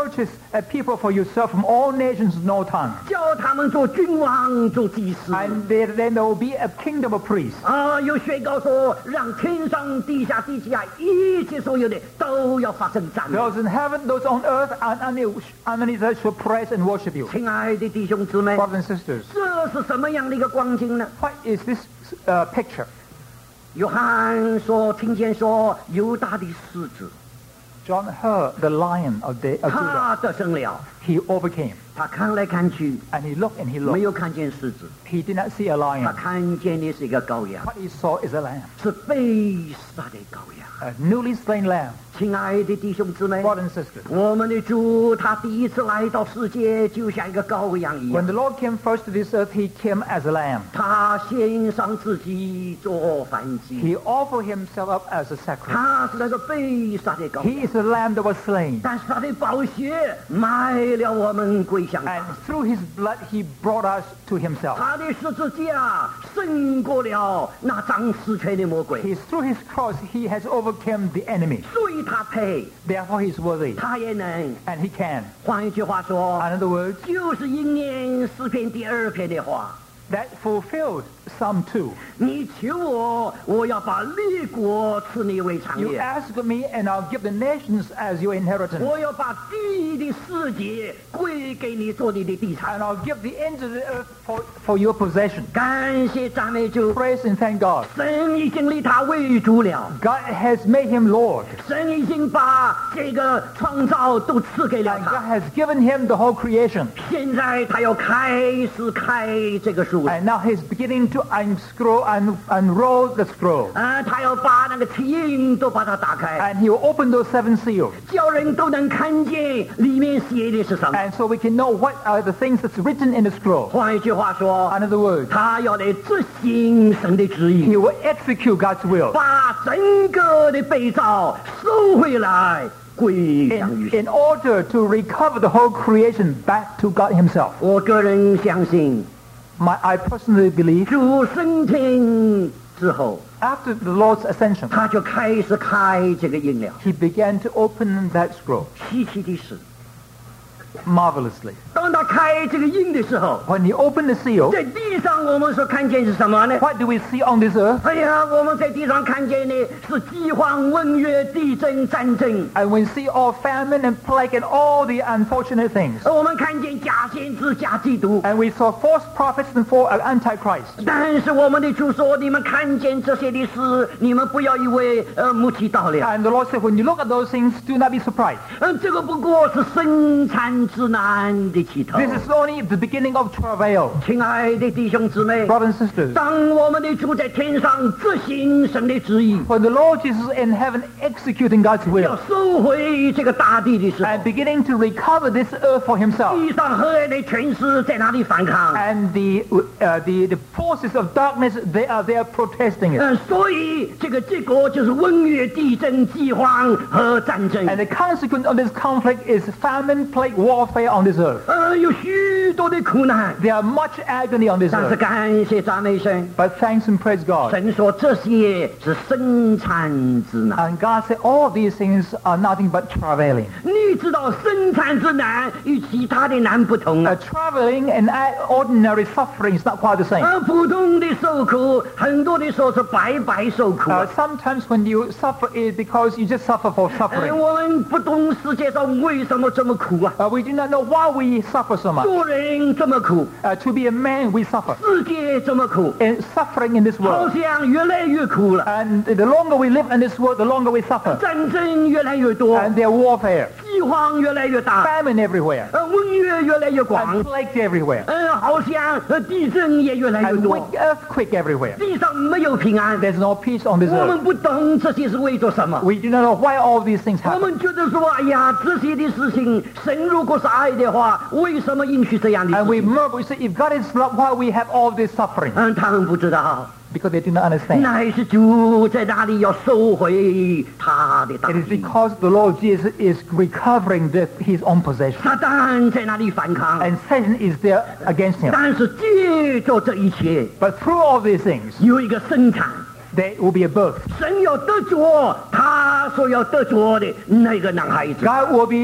a people for yourself from all nations, no tongue. 叫他们做君王，做祭司。 And there, then there will be a kingdom of priests. 啊，又宣告说，让天上、地下、地下一切所有的都要发生赞美。 Those in heaven, those on earth, and underneath underneath earth shall praise and worship you. 亲爱的弟兄姊妹， Brothers and sisters, 这是什么样的一个光景呢？ what is this uh, picture? 约翰说，听见说犹大的狮子， John heard the lion of, the, of Judah. 他得胜了。 He overcame. 他看来看去， And he looked and he 没 looked. 有看见狮子， He did not see a 他 lion. 看见的是一个羔羊， What he saw is a lamb, 是被杀的羔羊。 a newly slain lamb. 亲爱的弟兄姊妹， Brothers and sisters, 我们的主他第一次来到世界，就像一个羔羊一 when 样， the Lord came first to this earth, he came as a lamb. 他献上自己做燔祭， He offered himself up as a sacrifice. 他是那个被杀的羔 He 羊， is the lamb that was slain. 但是他的宝血买了我们归向 And 他。 through his blood, he brought us to himself. 他的十字架胜过了那掌死权的魔鬼， He's through his cross, he has overcome the enemy. 所以他配， Therefore, he's worthy. 他也能。 And he can. 换一句话说， In other words, 就是应验诗篇第二篇的话。 that fulfilled Psalm two. 你求我，我要把列国赐你为产 You 业， ask of me, and I'll give the nations as your inheritance. 我要把地的世界归给你做你的地产。 And I'll give the ends of the earth for, for your possession. 感谢赞美主， Praise and thank God. 神已经立他为主了， God has made him Lord. 神已经把这个创造都赐给了 And God 他。 has given him the whole creation. 现在他要开始开这个书， And now he's beginning to unscroll and unroll the scroll. 啊，他要把那个七印都把它打开， And he will open those seven seals. 叫人都能看见里面写的是什么。 And so we can know what are the things that's written in the scroll. 换一句话说， In other words, 他要来执行神的旨意， he will execute God's will 把整个的被造收回来，归向 in, 于神。 in order to recover the whole creation back to God himself. 我个人相信， My, I personally believe 主升天之后， after the Lord's ascension, 他就开始开这个印了。 he began to open that scroll 稀奇的是， marvelously. 当他开这个印的时候， When he opened the seal, 在地上我们所看见是什么呢？ what do we see on this earth? 哎呀，我们在地上看见的是饥荒、瘟疫、地震、战争。 And we see all famine and plague and all the unfortunate things. 我们看见假先知、假基督。 And we saw false prophets and false antichrist. 但是我们的主说，你们看见这些的事，你们不要以为呃目击到了。 And the Lord said, when you look at those things, do not be surprised. 嗯，这个不过是生产之难的起头。 This is only the beginning of travail. 亲爱的弟兄姊妹， Brothers and sisters, 当我们的主在天上执行神的旨意， when the Lord Jesus in heaven executing God's 要 will 收回这个大地的时候， and beginning to recover this earth for himself, 地上黑暗的权势在那里反抗。 and the, uh, the, the forces of darkness, they are there protesting it. 嗯，所以这个结果就是瘟疫、地震、饥荒和战争。 And the consequence of this conflict is famine, plague, warfare on this earth. 呃，有许多的苦难， There are much agony on this 但是 earth. 感谢赞美神， But thanks and praise God. 神说这些是生产之难。 And God said all of these things are nothing but traveling. 你知道生产之难与其他的难不同 Uh, 啊。 traveling and ordinary suffering is not quite the same. 呃，普通的受苦，很多的时候是白白受苦 Uh, 啊。 sometimes when you suffer is because you just suffer for 呃， suffering. 我们不懂世界上为什么这么苦啊？ Uh, we do not know why we suffer so much. 做人这么苦， Uh, to be a man, we suffer. 世界这么苦， And suffering in this 好 world. 像越来越苦了。 And the longer we live in this world, the longer we suffer. 战争越来越多， And there are warfare, 饥荒越来越大， famine everywhere, 呃，瘟疫越来越广 and，plagues everywhere, 呃，好像呃地震也越来越 and 多， wick- earthquake everywhere. 地上没有平安。 There's no peace on this 我 earth. 们不懂这些是为着什么， We do not know why all these things 我 happen. 们觉得说，哎呀，这些的事情，神如果是爱的话，为什么允许这样的 And 事 we 情？ murmur, we say, if God is love, why we have all this suffering? 嗯，他们不知道， Because they do not understand. 乃是主在那里要收回他的大 It is 地， because the Lord Jesus is recovering the, his own possession. 撒旦在那里反抗， And Satan is there against him. 但是借着这一切， But through all these things, 有一个生产。 there will be a birth. 神要得着他所要得着的那个男孩子， God will be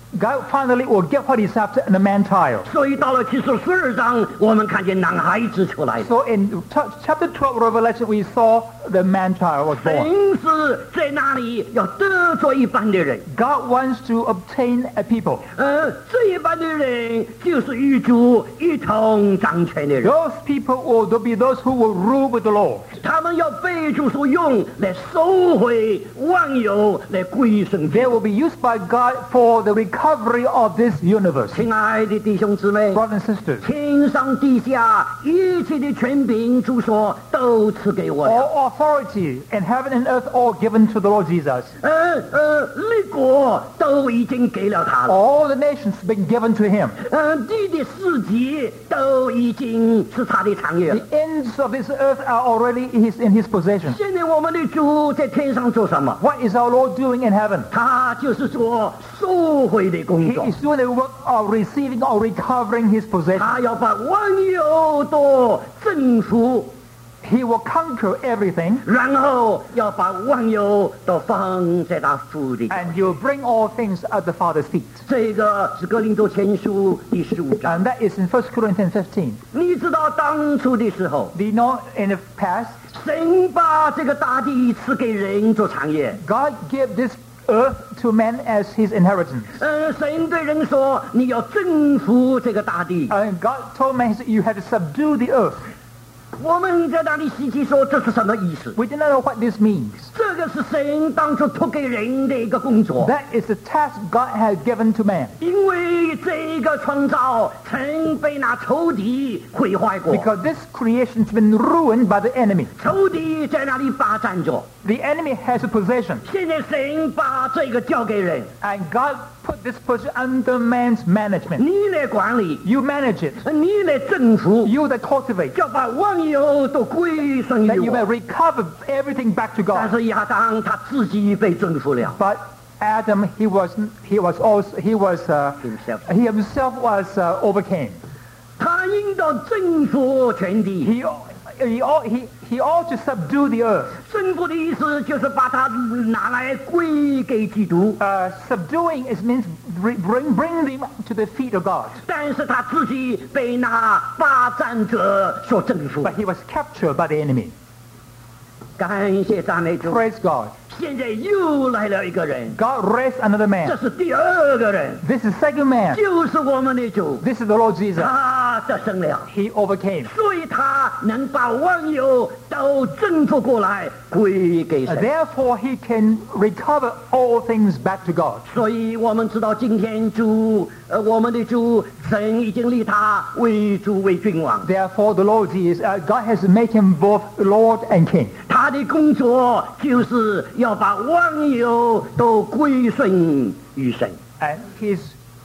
God finally will get what he's after in a man-child. 所以到了启示十二章，我们看见男孩子出来了。 So in t- chapter twelve Revelation, we saw the man-child was born. 神是在那里要得着一般的人， God wants to obtain a people. 呃，这一般的人就是与主一同掌权的人， Those people will be those who will rule with the Lord. 他们要被主所用来收回万有，来归顺 They 主。 will be used by God for the recovery of this universe. 亲爱的弟兄姊妹， Brothers and sisters, 天上地下一切的权柄，主说都赐给我了。 all authority in heaven and earth all given to the Lord Jesus. 呃呃，立国都已经给了他了。 All the nations been given to him. 嗯，地的世界都已经是他的产业了。 The ends of this earth are already his, in his possession. 现在我们的主在天上做什么？ What is our Lord doing in heaven? 他就是做收回的工 He 作， is doing the work of receiving or recovering his possession. 他要把万有都征服， He will conquer everything, 然后要把万有都放在他父的。 and he will bring all things at the Father's feet. 这个是哥林多前书第十五章。 And that is in First Corinthians fifteen. 你知道当初的时候， Do you know in the past, 神把这个大地赐给人做产业。 God gave this earth to man as his inheritance. 呃，神对人说：“你要征服这个大地。 And God told man, he said, you have to subdue the earth. ” 我们在那里稀奇说这是什么意思？ We did not know what this means. 这个是神当初托给人的一个工作， That is the task God has given to man. 因为这个创造曾被那仇敌毁坏过， Because this creation has been ruined by the enemy. 仇敌在那里霸占着。 The enemy has a possession. 现在神把这个交给人， And God put this position under man's management. 你来管理， You manage it. 你来征服， You that cultivate. 要把万有都归顺于 That you may 我。 recover everything back to 但 God. 是亚当他自己被征服了。 But Adam, he was, he was also, he was, uh, Himself. he himself was uh, overcame. 他应当征服全地， He, he, ought- he, he ought to subdue the earth. 征服的意思就是把它拿来归给基督。 Uh, subduing is means bring, bring, bring them to the feet of God. 但是他自己被那霸占者所征服。 But he was captured by the enemy. 感谢赞美主！ Praise God. 现在又来了一个人， God raised another 这 man. 是第二个人， This is second man. 就是我们的主， This is the Lord Jesus. 他得胜了， He overcame. 所以他能把万有都征服过来，归给 Uh, 神。 Therefore, he can recover all things back to God. 所以我们知道今天主，呃，我们的主神已经立他为主为君王， Therefore, the Lord Jesus, uh, God has made him both Lord and King. 他的工作就是要把万有都归顺于神。 And he's,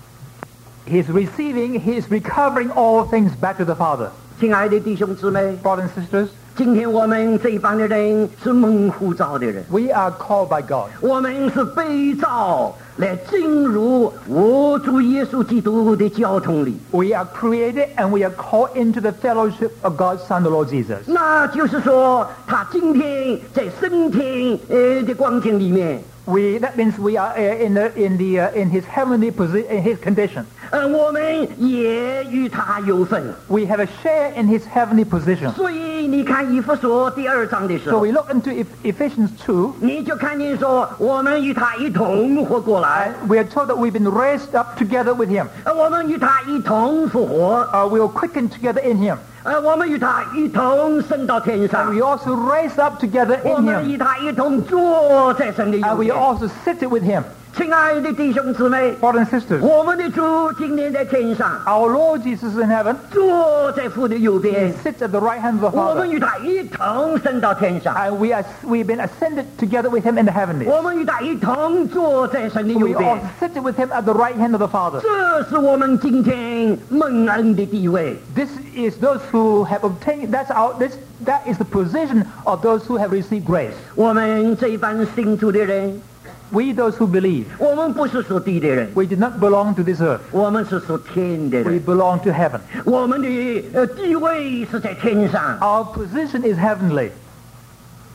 he's receiving, he's recovering all things back to the Father. 亲爱的弟兄姊妹， Brothers and sisters, 今天我们这一帮的人是蒙呼召的人， we are called by God. 我们是被召来进入我主耶稣基督的交通里。 We are created and we are called into the fellowship of God's Son, the Lord Jesus. 那就是说，他今天在升天呃的光景里面， We, that means we are uh, in, the, in, the, uh, in his heavenly position, in his condition. 呃，我们也与他有份。 We have a share in his heavenly position. 所以你看以弗所第二章的时 So 候， we look into Eph- Ephesians two, 你就看见说，我们与他一同活过来， and we are told that we've been raised up together with him. 呃，我们与他一同复活， Uh, we will quicken together in him. 呃，我们与他一同升到天 And 上 we，also raise up together 我 in 们 him. 与他一同坐在神的右 And we 边。 also sit with him. 亲爱的弟兄姊妹， Brothers and sisters, 我们的主今天在天上， our Lord Jesus in heaven, 坐在父的右 he 边， sits at the right hand of the 我们 Father. 与他一同升到天上， And we are, we've been ascended together with him in the heavenlies. 我们与他一同坐在神的右 We 边 also。sit with him at the right hand of the Father. 这是我们今天蒙恩的地位。 This is those who have obtained, that's our, this, that is the position of those who have received grace. 我们这一班信主的人， We those who believe, 我们不是属地的人， we did not belong to this earth. 我们是属天的 We 人。 belong to heaven. 我们的呃地位是在天上。 Our position is heavenly.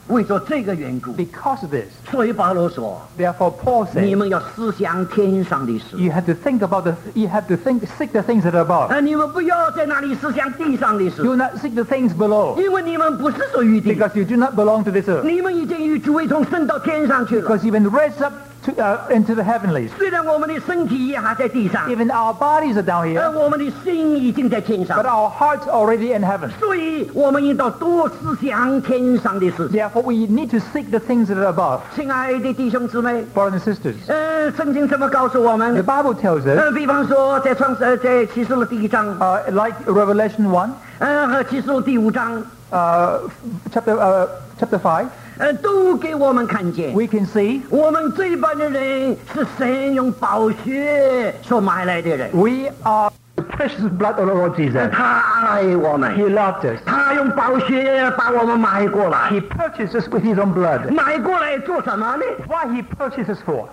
为着这个缘故， Because of this, 所以保罗说， therefore Paul 你 said, 们要思想天上的事。 you have to think about the, you have to think, seek the things that are above. 呃，你们不要在那里思想地上的事， Do not seek the things below, 因为你们不是属于地， because you do not belong to this earth. 你们已经与主一同升到天上去了。 Because you've been raised up to, uh, into the heavenlies. 虽然我们的身体也还在地上， Even our bodies are down 而 here, 我们的心已经在天 but 上， our hearts are already in heaven. 所以我们应当多思想天上的事。 Therefore, we need to seek the things that are above. 亲爱的弟兄姊妹， Brothers and sisters, 呃，圣经怎么告诉我 the 们？ Bible tells us, 呃，比方说在创呃在启示录第一章， uh, like Revelation one, 呃和启示录第五章， uh, chapter, uh, chapter five, 呃都给我们看见， we can see 我们这一班的人是神用宝血所买来的人， we are the precious blood of the Lord Jesus. 他爱我们， He loved us. 他用宝血把我们买过来， He purchased us with his own blood. 买过来做什么呢？ Why he purchased us for?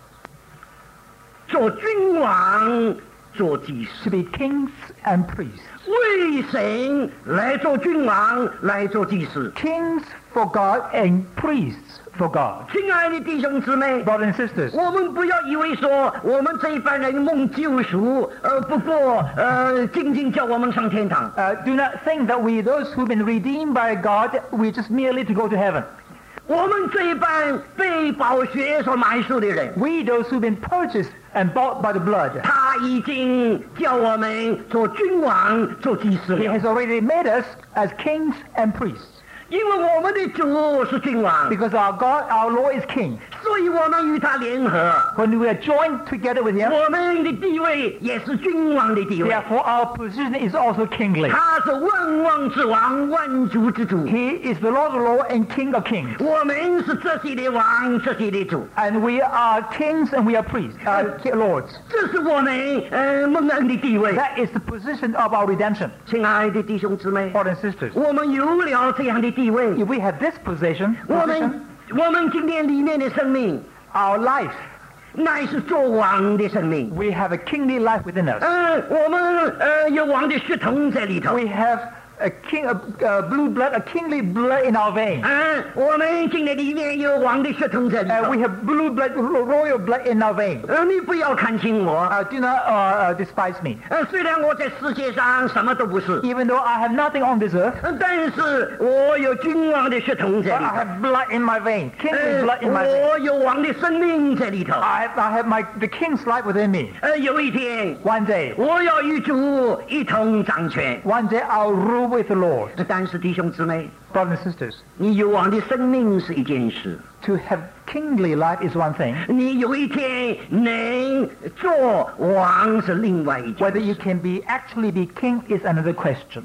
做君王，做祭司， To be kings and priests. 为神来做君王，来做祭司。 Kings for God and priests for God. 亲爱的弟兄姊妹， Brothers and sisters, 我们不要以为说我们这一班人蒙救赎，呃，不过呃，仅仅叫我们上天堂。 uh, do not think that we, those who've been redeemed by God, we just merely to go to heaven. 我们这一班被宝血所买赎的人， We, those who've been purchased and bought by the blood, 他已经叫我们做君王、做祭司 he 了。 has already made us as kings and priests. 因为我们的主是君王， Because our God, our Lord is king. 所以我们与他联合， When we are joined together with him, 我们的地位也是君王的地位。 therefore our position is also kingly. 他是万王之王，万主之主。 He is the Lord of Lords and King of kings. 我们是这些的王，这些的主。 And we are kings and we are priests, uh, lords. 这是我们呃蒙恩的地位。 That is the position of our redemption. 亲爱的弟兄姊妹， Brothers and sisters, 我们有了这样的地位， if we have this position, 我 position 们我们今天里面的生命 our life, 乃是做王的生命。 we have a kingly life within us. 呃，我们呃有王的血统在里头。 We have a king, a, a blue blood, a kingly blood in our veins. 嗯，我们今天里面有王的血统在里 Uh, 头 we。have blue blood, royal blood in our veins. 呃，你不要看轻我。 Uh, do not uh, uh, despise me. 呃，虽然我在世界上什么都不是， Even though I have nothing on this earth, 呃但是我有君王的血统在 but 里 I 头。 have blood in my veins, kingly 呃 blood in my veins. 我有王的生命在里头。 I have, I have my, the king's life within me. 呃，有一天 One day, 我要与主一同掌权。 one day I'll rule with the Lord. 但是弟兄姊妹， Brothers and sisters, 你有王的生命是一件事， to have kingly life is one thing. 你有一天能做王是另外一件 Whether 事。 you can be actually be king is another question.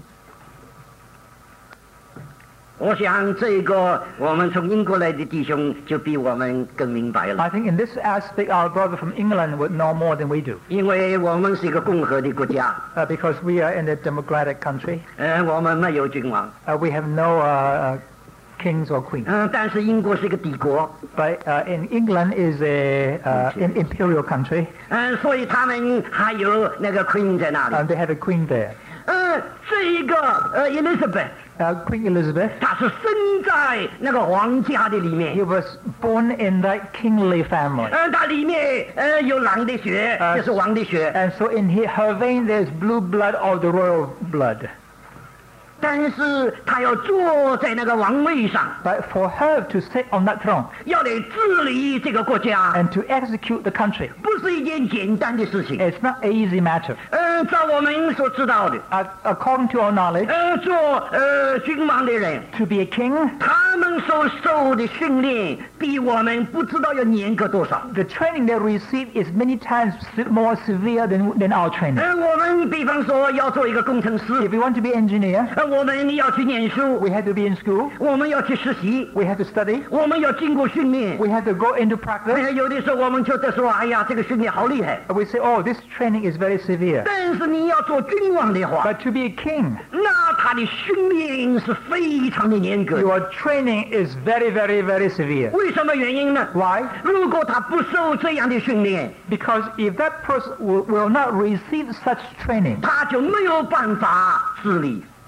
我想这个我们从英国来的弟兄就比我们更明白了， I think in this aspect, our brother from England would know more than we do, 因为我们是一个共和的国家， uh, because we are in a democratic country. 呃，我们没有君王， Uh, we have no uh, uh, kings or queens. 嗯、但是英国是一个帝国， But uh, in England is a uh, an imperial country, 嗯、所以他们还有那个 Queen 在那里， and they have a queen there. 呃，这一个呃 Elizabeth， Uh, Queen Elizabeth, 她是生在那个皇家的里 he 面， was born in that kingly family. 呃，它里面呃有狼的血， 呃就是王的血， And so in he, her vein there's blue blood or the royal blood. 但是她要坐在那个王位上， But for her to sit on that throne 要来治理这个国家， and to execute the country, 不是一件简单的事情。 it's not an easy matter. 呃，照我们所知道的， Uh, according to our knowledge, 呃，做呃君王的人， to be a king, 他们所受的训练比我们不知道要严格多少。 the training they receive is many times se- more severe than, than our training. 呃，我们比方说要做一个工程师， If we want to be engineer, 呃，我们要去念书， we have to be in school, 我们要去实习， we have to study, 我们要经过训练。 we have to go into practice. 呃，有的时候我们觉得说，哎呀，这个训练好厉害。 We say, oh, this training is very severe. 但是你要做君王的话， But to be a king, 那他的训练是非常的严格。 your training is very, very, very severe. 为什么原因呢？ Why? 如果他不受这样的训练， Because if that person will, will not receive such training, 他就没有办法治理。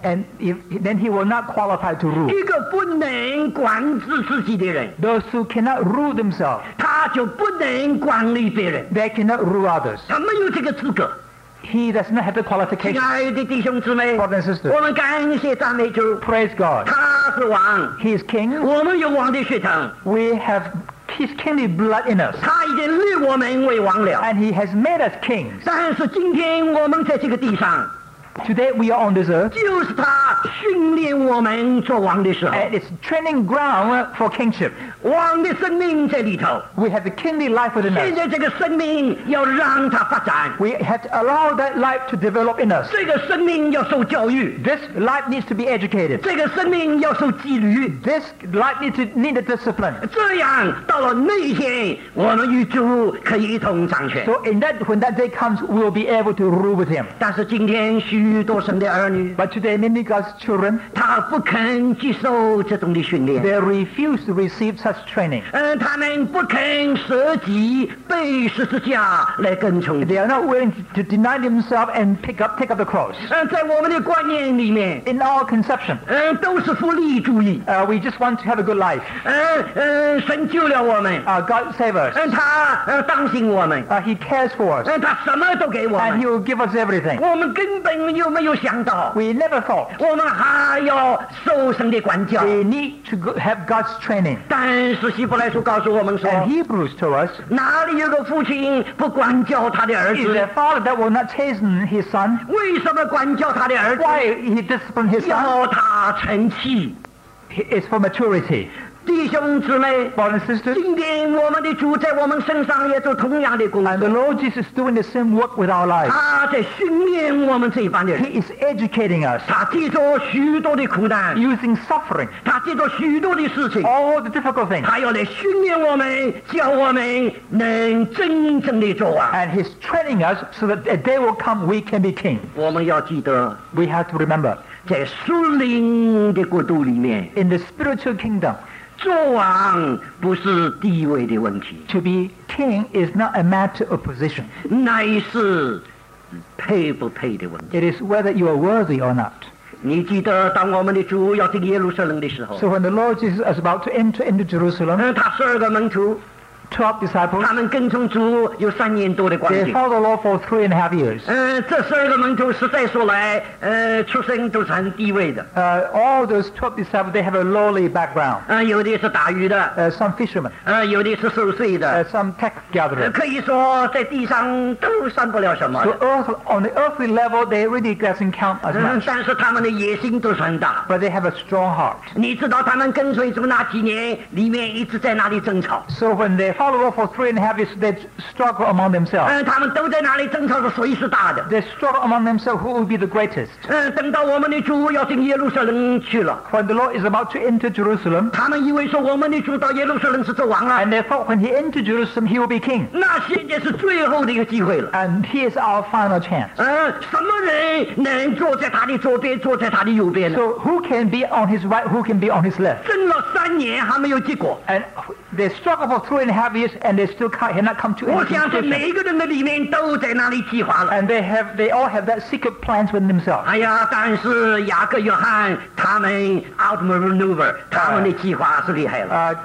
and if, then he will not qualify to rule. 一个不能管制自己的人， Those who cannot rule themselves, 他就不能管理别人， they cannot rule others. 他没有这个资格。 He does not have the 亲 qualification. 爱的弟兄姊妹， Brothers and sisters, 我们感谢赞美主， praise God. 他是王， He is king. 我们有王的血统， We have his kingly blood in us. 他已经立我们为王了。 And he has made us kings. 但是今天我们在这个地上， Today we are on this earth, 就是他训练我们做王的时候， and it's training ground for kingship. 王的生命在里头。 We have the kingly life within 现 us. 在这个生命要让它发展， We have to allow that life to develop in us. 这个生命要受教育， This life needs to be educated. 这个生命要受纪律。 This life needs to need a discipline. 这样到了那一天，我们与主可以一同掌权。 So in that, when that day comes, we'll be able to rule with him. 但是今天许多神的儿女， But today, many God's children, 他不肯接受这种的训练， they refuse to receive such training. 嗯，他们不肯舍己背十字架来跟从。 They are not willing to deny themselves and pick up, take up the cross. 嗯，在我们的观念里面， In our conception, 嗯，都是福利主义。 uh, we just want to have a good life. 嗯嗯，神救了我们， Uh, God save us. 嗯，他呃当心我们， Uh, he cares for us. 嗯，他什么都给我 And 们 he。will give us everything. 我们根本就没有想到， We never thought 我们还要受神的管教。 we need to go, have God's training. 但是希伯来书告诉我们说， And Hebrews told us, 哪里有个父亲不管教他的儿 is there 子？ a father that will not chasten his son? 为什么管教他的儿子？ Why he disciplined his son? 要他成器。 It's for maturity. 弟兄姊妹， Brothers and sisters, 今天我们的主在我们身上也做同样的工 and the 作， Lord Jesus is doing the same work with our lives. 他在训练我们这一班的人， He is educating us 他接受许多的苦难， using suffering, 他接受许多的事情， all the difficult things. 他要来训练我们，教我们能真正的做王。 And he's training us so that a day will come we can be king. 我们要记得， We have to remember, 在属灵的国度里面， in the spiritual kingdom, 做王不是地位的问题， to be king is not a matter of position. 乃是配不配的问题。 It is whether you are worthy or not. 你记得，当我们的主要进耶路撒冷的时候， So when the Lord Jesus was about to enter into Jerusalem, 嗯，他十二个门徒， twelve disciples, 他们跟从主有三年多的关 they 系。 followed the Lord for three and a half years. 嗯，这十二个门徒实在说来，呃，出身都是很低微的。 Uh, all those twelve disciples, they have a lowly background. 嗯，有的是打鱼的， Uh, some fishermen, 呃，有的是收税的， uh, some tax 呃 gatherers. 可以说在地上都算不了什么 So 的。 earth, on the earthly level, they really doesn't count as 嗯， much. 但是他们的野心都是很大。 But they have a strong heart. 你知道他们跟随主那几年，里面一直在那里争吵。 So when they follow the Lord for three and a half years, they struggle among themselves. 嗯，他们都在那里争吵，是谁是大的。 They struggle among themselves who will be the greatest. 嗯，等到我们的主要进耶路撒冷去了， When the Lord is about to enter Jerusalem, 他们以为说我们的主到耶路撒冷是做王了， and they thought when he entered Jerusalem, he will be king. 那现在是最后的一个机会了。 And here's our final chance. 嗯，什么人能坐在他的左边，坐在他的右边呢？ So who can be on his right, who can be on his left? 争了三年还没有结果。 And they struggle for three and a half years, and they still can't, have not come to 我 any 相信 conclusion. 每一个人的里面都在那里计划了。 And they have, they all have that secret plans within themselves. 哎呀，但是雅各、约翰他们 outmaneuver，他们的计划是厉害了。 Uh,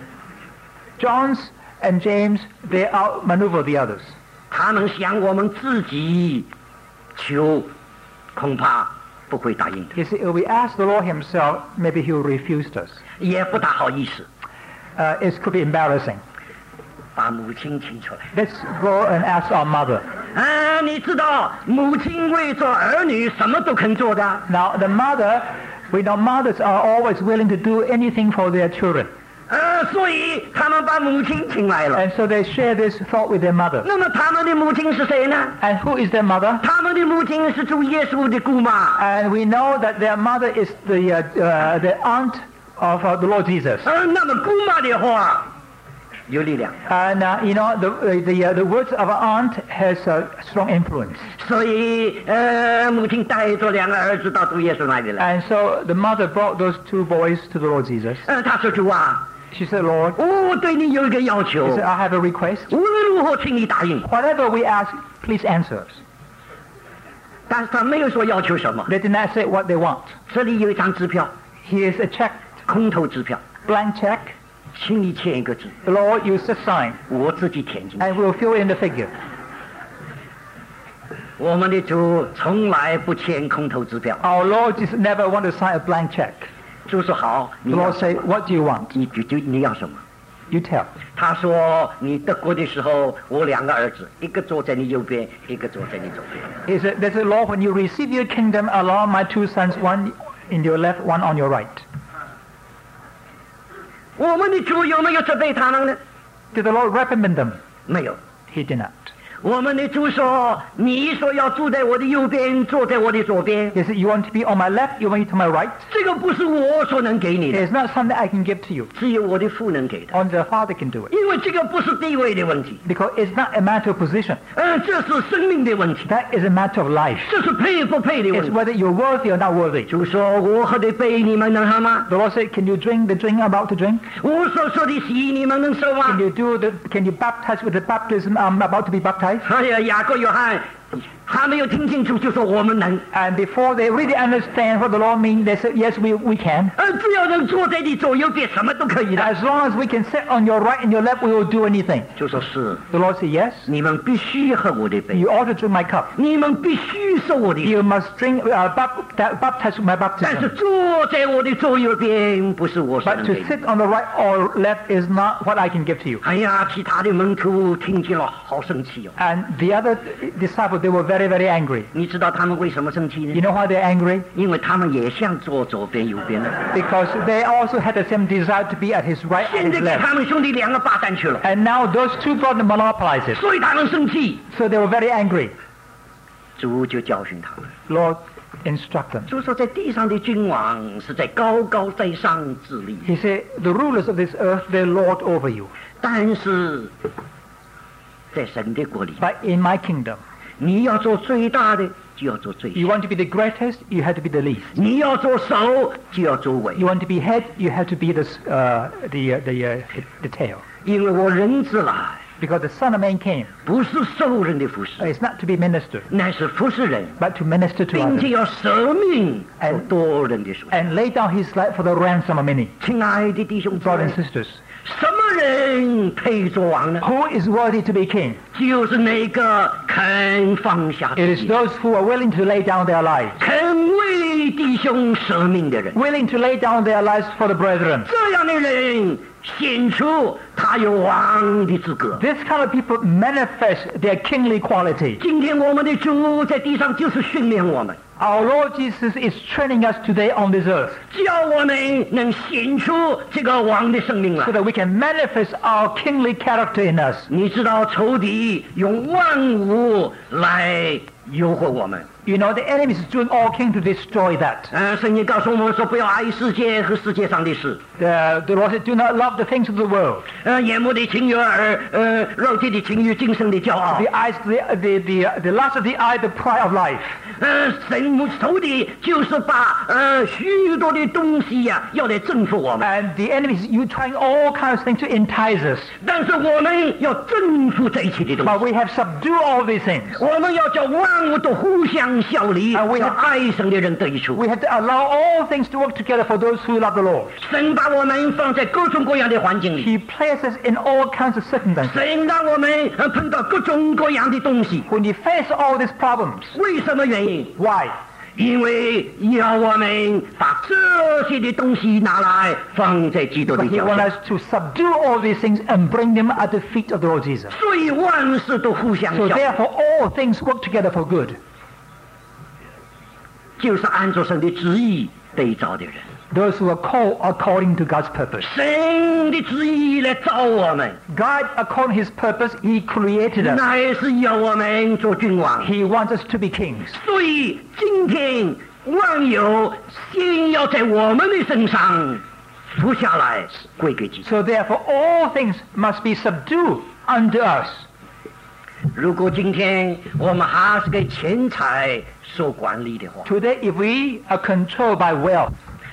John's and James, they outmaneuver the others. 他们想我们自己求，恐怕不会答应的， You see, if we ask the Lord himself, maybe he will refuse us. 也不大好意思 Uh, it could be embarrassing. 把母亲请出来。 Let's go and ask our mother. 啊，你知道母亲为做儿女什么都肯做的。 Now, the mother, we know mothers are always willing to do anything for their children. 呃，所以他们把母亲请来了。 And so they share this thought with their mother. 那么他们的母亲是谁呢？ And who is their mother? 他们的母亲是主耶稣的姑妈。 And we know that their mother is the, uh, uh, the aunt of uh, the Lord Jesus. 呃，那么姑妈的话有力量， And, uh, you know, the, uh, the, uh, the words of an aunt has a strong influence. 所以呃，母亲带着两个儿子到主耶稣那里来。 And so the mother brought those two boys to the Lord Jesus. 呃，他说主啊， She said, Lord, 我对你有一个要 she 求， said, I have a request. 无论如何，请你答应。 Whatever we ask, please answer us. 但是他没有说要求什么。 They did not say what they want. 这里有一张支票， Here's a check, 空头支票， blank check. 请你签一个字， Lord, you just sign, 我自己填进去。 and we'll fill in the figure. 我们的主从来不签空头支票。 Our Lord just never want to sign a blank check. 主说好， The 你要 Lord say, what do you want? 你就就你要什么？ You tell. 他说你得国的时候，我两个儿子，一个坐在你右边，一个坐在你左边。 He said, there's a Lord, when you receive your kingdom, allow my two sons, one in your left, one on your right. 我们的主有没有责备他们呢？ Did the Lord reprimand them? 没有。 He did not. 我们的主说：“你说要住在我的右边，坐在我的左边， He said, you want to be on my left, you want to be to my right? 这个不是我所能给你的， It's not something I can give to you. 只有我的父能给的。 Only the Father can do it. 因为这个不是地位的问题， Because it's not a matter of position. 呃，这是生命的问题， That is a matter of life. 这是配不配的问 It's 题。 whether you're worthy or not worthy. 主说：“我喝的杯你们能喝吗？ The Lord said, can you drink the drink I'm about to drink? 我所说的洗你们能受吗 Can？” you do the, can you baptize with the baptism I'm about to be baptized? 哎呀，雅各、约翰还没有听清楚，就说我们能。 And before they really understand what the Lord means, they said, yes, we, we can. 呃，只要能坐在你左右边，什么都可以的。 As long as we can sit on your right and your left, we will do anything. 就说是， The Lord said, yes, 你们必须喝我的杯， you ought to drink my cup. 你们必须受我的洗。 You must drink, uh, bap- baptize with my 但是 baptism. 坐在我的左右边，不是我所 But 能 to 给的。 sit on the right or left is not what I can give to you. 哎呀，其他的门徒听见了，好生气哦。 And the other disciples, they were very, very angry. 你知道他们为什么生气 You 呢？ know why they're angry? 因为他们也想坐左边右边的。 Because they also had the same desire to be at his right 现 and 在 his 给 left. 他们兄弟两个霸占去了， And now those two brothers monopolize it. 所以他们生气。 So they were very angry. 主就教训他们。 Lord, instruct them. 主说，在地上的君王是在高高在上治理， He said, the rulers of this earth, they lord over you. 但是在神的国里， But in my kingdom, 你要做最大的，就要做最 you 小； want to be the greatest, you have to be the least. 你要做首，就要做尾。 You want to be head, you have to be the, uh, the, uh, the, uh, the tail. 因为我人子来， Because the Son of Man came. 不是受人的服侍， It's not to be ministered, 乃是服侍人， but to minister to 并且 others. 要舍命做 And- 多人的属。 And lay down his life for the ransom of many. 亲爱的弟兄姊 Brothers 妹 and，sisters, 什么人配做王呢？ who is worthy to be king? 就是那个肯放下自 It is 己、 those who are willing to lay down their lives. 肯为弟兄舍命的人。 Willing to lay down their lives for the brethren. 这样的人显出他有王的资格。 This kind of people manifest their kingly quality. 今天我们的主在地上就是训练我们， Our Lord Jesus is training us today on this earth 叫我们能显出这个王的生命来 so。that we can manifest our kingly character in us. 你知道仇敌用万物来诱惑我们。 You know, the enemy is doing all king to destroy that. 呃，圣经告诉我们说，不要爱世界和世界上的事， The, the Lord said, do not love the things of the world. 呃，眼目的情欲而呃，肉体的情欲，今生的骄傲 The。eyes, the, the, the, the lust of the eye, the pride of life. 呃，神仇敌就是把呃许多的东西呀、要来征服我们， And the enemy is you trying all kinds of things to entice us. 但是我们要征服这一切的东 But 西。 we have subdued all these things. 我们要叫万物都互相效力， And we 叫 have- 爱神的人得益处。 We have to allow all things to work together for those who love the Lord. 神把我们放在各种各样的环境里， He places in all kinds of circumstances. 神让我们呃碰到各种各样的东西。 When you face all these problems, 为什么原因？ why? 因为要我们把这些的东西拿来放在基督的 But he 脚 wants 下， us to subdue all these things and bring them at the feet of the Lord Jesus. 所以万事都互相 So 效力， therefore all things work together for good. 就是按照神的旨意得造的人。 Those who are called according to God's purpose. 神的旨意来造我们， God, according to his purpose, he created us. 乃是要我们做君王。 He wants us to be kings. 所以今天万有先要在我们的身上服下来，归给基督。 So therefore all things must be subdued unto us. 如果今天我们还是给钱财所管理的话， Today, if we are controlled by wealth,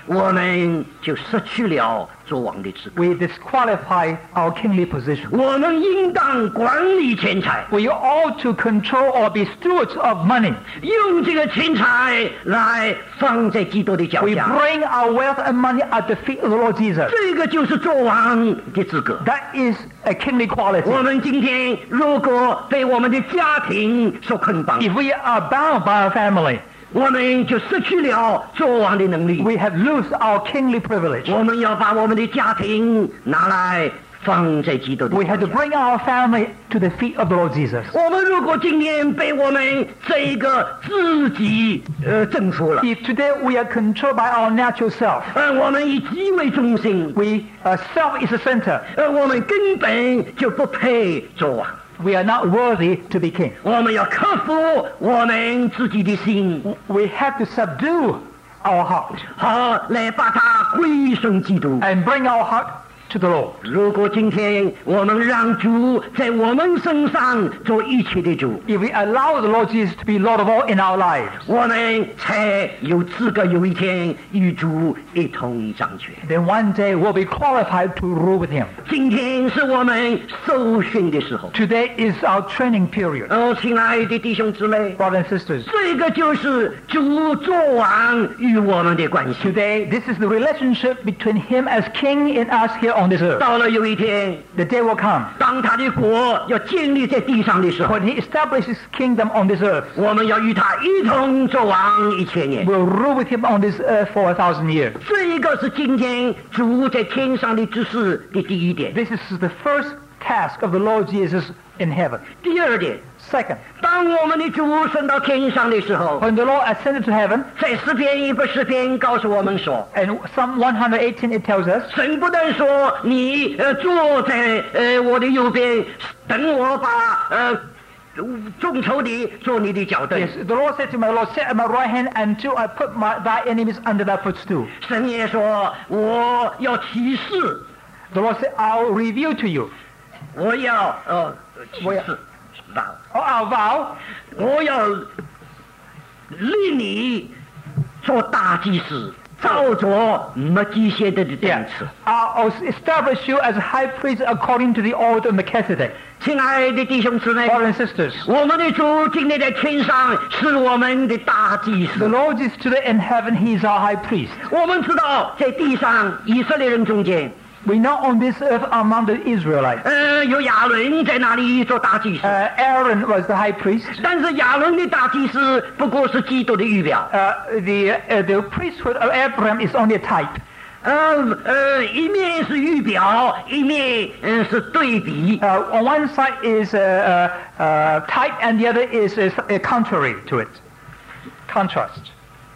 我们就失去了做王的资格。 We disqualify our kingly position. 我们应当管理钱财， We ought to control or be stewards of money. 用这个钱财来放在基督的脚 We 下。 bring our wealth and money at the feet of the Lord Jesus. 这个就是做王的资格。 That is a kingly quality. 我们今天如果被我们的家庭所捆绑， If we are bound by our family, 我们就失去了做王的能力。 we have lost our kingly privilege. 我们要把我们的家庭拿来放在基督的 We 脚 have to 下。 bring our family to the feet of the Lord Jesus. 我们如果今天被我们这个自己呃征服了， If today we are controlled by our natural self, 呃，我们以己为中心， we uh, self is the center. 呃，我们根本就不配做王。 We are not worthy to be king. 我们要克服我们自己的心， We have to subdue our heart 好来把它归顺基督。 and bring our heart to the Lord. 如果今天我们让主在我们身上做一切的主， If we allow the Lord Jesus to be Lord of all in our lives, 我们才有资格有一天与主一同掌权。 then one day we'll be qualified to rule with Him. 今天是我们受训的时候。 Today is our training period. 哦，亲爱的弟兄姊妹， Brothers and sisters, 这个就是主做王与我们的关系。 today this is the relationship between Him as King and us here on this earth. 到了有一天， The day will come 当他的国要建立在地上的时候， when He establishes His kingdom on this earth. 我们要与他一同做王一千年。 We'll rule with Him on this earth for a thousand years. 这一个是今天主在天上的指示的第一点。 This is the first task of the Lord Jesus in heaven. 第二点， Second, 当我们的主升到天上的时候， when the Lord ascended to heaven, 在诗篇一百诗篇告诉我们说， and Psalm one eighteen it tells us, 神不但说你呃坐在呃我的右边，等我把呃众仇敌做你的脚凳。 yes, the Lord said to my Lord, sit at my right hand until I put my, thy enemies under thy footstool. 神也说我要启示， The Lord said, I'll reveal to you. 我要呃启我要示，吧 Oh, I'll vow, 我要立你做大祭司，照着没基先的的样子。 I'll establish you as a high priest according to the order of Melchizedek. 亲爱的弟兄姊妹， Brothers and sisters, 我们的主今天在天上是我们的大祭 the 司。 Lord is today in heaven, He is our high priest. 我们知道，在地上以色列人中间， We know on this earth among the Israelites, 呃，有亚伦在那里做大祭司， uh, Aaron was the high priest. 但是亚伦的大祭司不过是基督的预表。 Uh, the, uh, the priesthood of Abraham is only a type. 呃呃，一面是预表，一面嗯、呃、是对比。 Uh, on one side is a, a, a type and the other is a, a contrary to it. Contrast.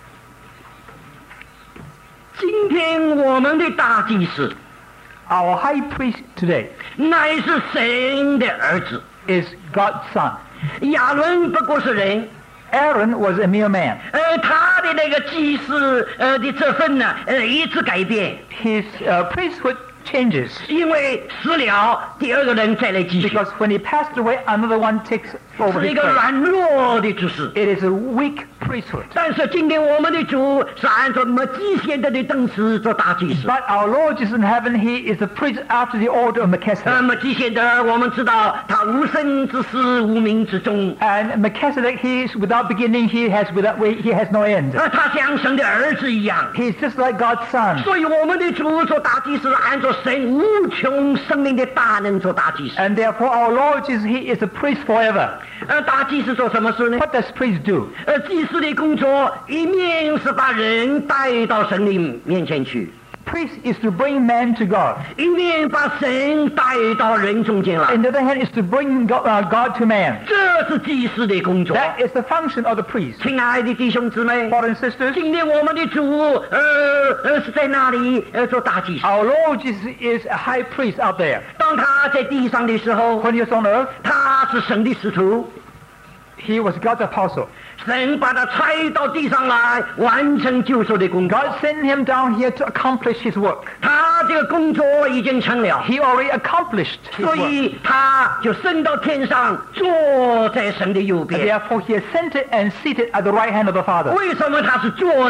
今天我们的大祭司 Our high priest today 乃是神的儿子， is God's son. 亚伦不过是人。 Aaron was a mere man. 呃，他的那个祭司呃的这份呢，呃，一直改变， His uh, priesthood changes 因为死了，第二个人再来继续， because when he passed away, another one takes over 是 his 一个 place. 软弱的指示。 It is a weak priesthood. 但是今天我们的主是按照没极限的的等次做大祭司。 But our Lord Jesus in heaven, He is the priest after the order of 呃， Melchizedek. 没极限的，我们知道他无生之始，无名之终。 And Melchizedek, He is without beginning, He has without He has no end. 呃，他像神的儿子一样。 He is just like God's son. 所以我们的主做大祭司，按照神无穷生命的大能做大祭司。 And therefore our Lord Jesus, He is a priest forever. 呃，大祭司做什么事呢？ What does priest do? 呃，祭司的工作一面是把人带到神的面前去， Priest is to bring man to God. 一面把神带到人中间来， On the other hand, is to bring God, uh, God to man. 这是祭司的工作。 That is the function of the priest. 亲爱的弟兄姊妹， Brothers and sisters, 今天我们的主，呃呃是在那里呃做大祭司。 our Lord Jesus is a high priest out there. 当他在地上的时候， When he was on earth, 他是神的使徒， he was God's apostle. 神把他差到地上来，完成救赎的工作。 God sent him down here to accomplish his work. 他这个工作已经成了， He already accomplished his 所 work. 以他就升到天上，坐在神的右 And 边。 therefore, he ascended and seated at the right hand of the Father. 为什么他是坐呢？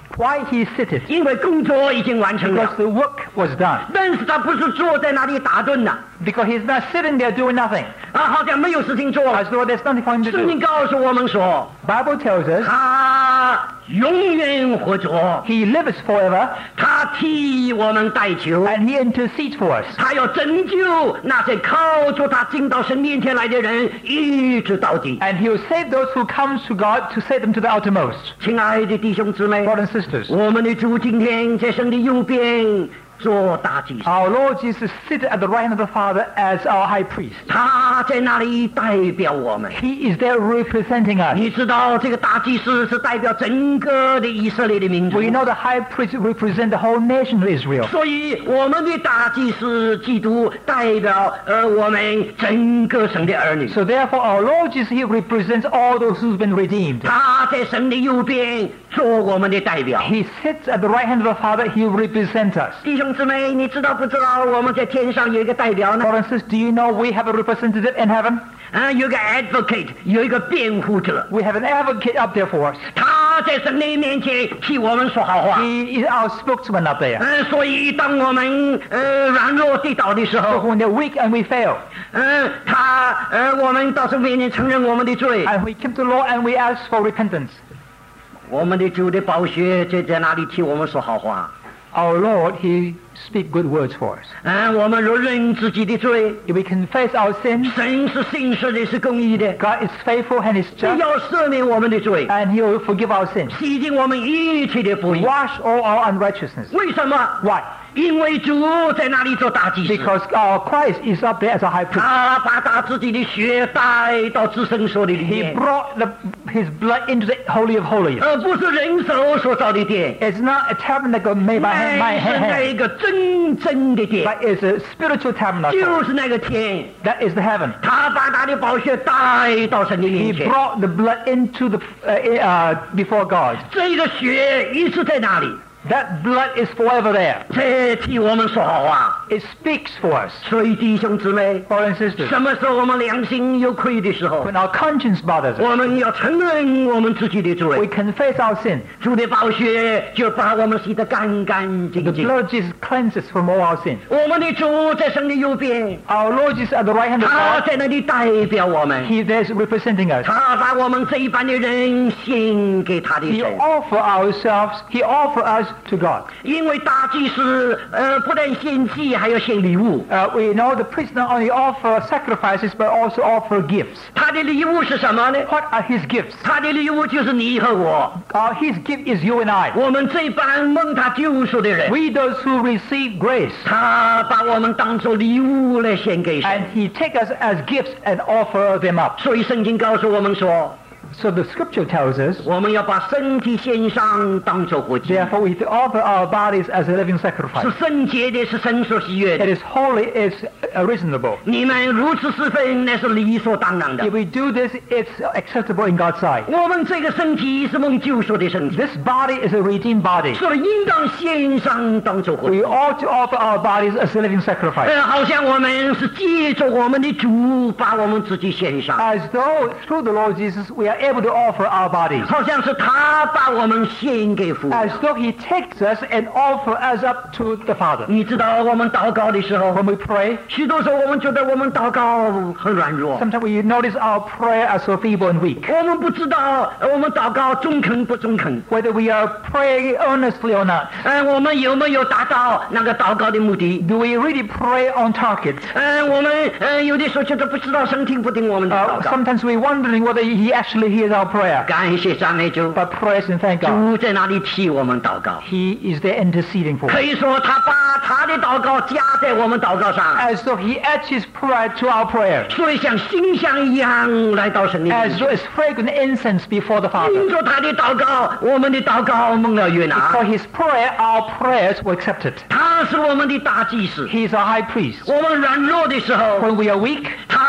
Why he sitteth? 因为工作已经完成 Because 了。 the work was done. 但是他不是坐在那里打盹呐， Because he's not sitting there doing nothing. 啊，好像没有事情做了。 As though there's nothing for him to 圣经 do. 告诉我们说， Bible tells us 他永远活着， he lives forever 他替我们代求， and he intercedes for us. 他要拯救那些靠着他进到神面前来的人，一直到底。 And he will save those who come to God to save them to the outermost. 亲爱的弟兄姊妹， Brothers and sisters, 我们的主今天在神的右边做大祭司， our Lord Jesus seated at the right hand of the Father as our high priest. 他在那里代表我们。 He is there representing us. 你知道这个大祭司是代表整个的以色列的民族 We，know the high priest represents the whole nation of Israel. 所以我们的大祭司基督代表呃我们整个神的儿女。 So therefore our Lord Jesus, he represents all those who've been redeemed. 他在神的右边做我们的代表。 He sits at the right hand of the Father, he represents us. 弟兄姊妹，你知道不知道我们在天上有一个代表呢？ Brothers and sisters, do you know we have a representative in heaven? 啊，有一个 advocate， 有一个辩护者， We have an advocate up there for us. 他在神的面前替我们说好话。 He is our spokesman up there. 嗯，所以当我们呃软弱跌倒的时 So 候， when they're weak and we fail, 嗯，他呃我们到神面前承认我们的罪， and we keep the law and we ask for repentance, 我们的主的宝血就在那里替我们说好话。 our Lord, he speaks good words for us. 嗯，我们若认自己的罪， If we confess our sins, 神是信实的，是公义的， God is faithful and is 只 just, 要赦免我们的罪， and he will forgive our sins, 洗净我们一切的不义。 wash all our unrighteousness. 为什么？ Why? 因为主在那里做大祭司， Because our Christ is up there as a high priest. 他把他自己的血带到至圣所里 He 面， brought the, his blood into the Holy of Holies. 而不是人手所造的殿， It's not a tabernacle made by hand, 乃 by 是 hand, 那个真正的殿， but it's a spiritual 就 tabernacle. 是那个天。 That is the heaven. 他把他的宝血带到神的 He 面前， brought the blood into the uh, uh, before God. 这个血一直在那里， That blood is forever there. 这替我们说好话。 It speaks for us, 所以弟兄姊妹， brothers and sisters. 什么时候我们良心有亏的时候， When our conscience bothers us, 我们要承认我们自己的 we 罪， confess our sin. 主的宝血就把我们洗得干干 The 净净。 blood of Jesus cleanses from all our sin. 我们的主在神的右边， Our Lord Jesus at the right hand of 他 God, 在那里代表我们， He there is representing us. 他把我们这一般的人献给他的 He 神。 offer ourselves, He offer us to God. 因为大祭司呃不但献祭，还要献礼物。 Uh, we know the priest not only offer sacrifices, but also offer gifts. 他的礼物是什么呢？ What are His gifts? 他的礼物就是你和我， Uh, his gift is you and I. 我们这帮蒙他救赎的人， We those who receive grace. 他把我们当作礼物来献给神。 And He take us as gifts and offer them up. 所以圣经告诉我们说， So the scripture tells us, 我们要把身体献上，当作活祭， therefore we offer our bodies as a living 是 sacrifice. 圣洁的，是神所喜悦 It 的。 is holy, it's uh, reasonable. 你们如此侍奉，那是理所当然的 If。we do this, it's acceptable in God's sight. 我们这个身体是蒙救赎的身体， This body is a redeemed body. 所以应当献上，当作活祭。 We ought to offer our bodies as a living sacrifice. 呃，好像我们是借着我们的主，把我们自己献上， As though through the Lord Jesus we are able to offer our bodies. 好像是他把我们献给父。 As though He takes us and offer us up to the Father. 你知道我们祷告的时候， When we pray, 许多时候我们觉得我们祷告很软弱， sometimes we notice our prayer are so feeble and weak. 我们不知道呃我们祷告中肯不中肯， Whether we are praying earnestly or not. 呃，我们有没有达到那个祷告的目的？ Do we really pray on target? 呃，我们呃有的时候觉得不知道神听不听我们的 Uh, 祷告。 sometimes we're wondering whether He actually hears our prayer. 感谢赞美主， But praise and thank God. 主在那里替我们祷告， He is there interceding for 可 us. 以说他把他的祷告加在我们祷告上， As though He adds His prayer to our prayer. 所以像馨香一样来到神的面 As 前。 though it's fragrant incense before the 因 Father. 着他的祷告，我们的祷告蒙了悦纳。 For His prayer, our prayers were accepted. 他是我们的大祭司， He is our high priest. 我们软弱的时候， When we are weak, 他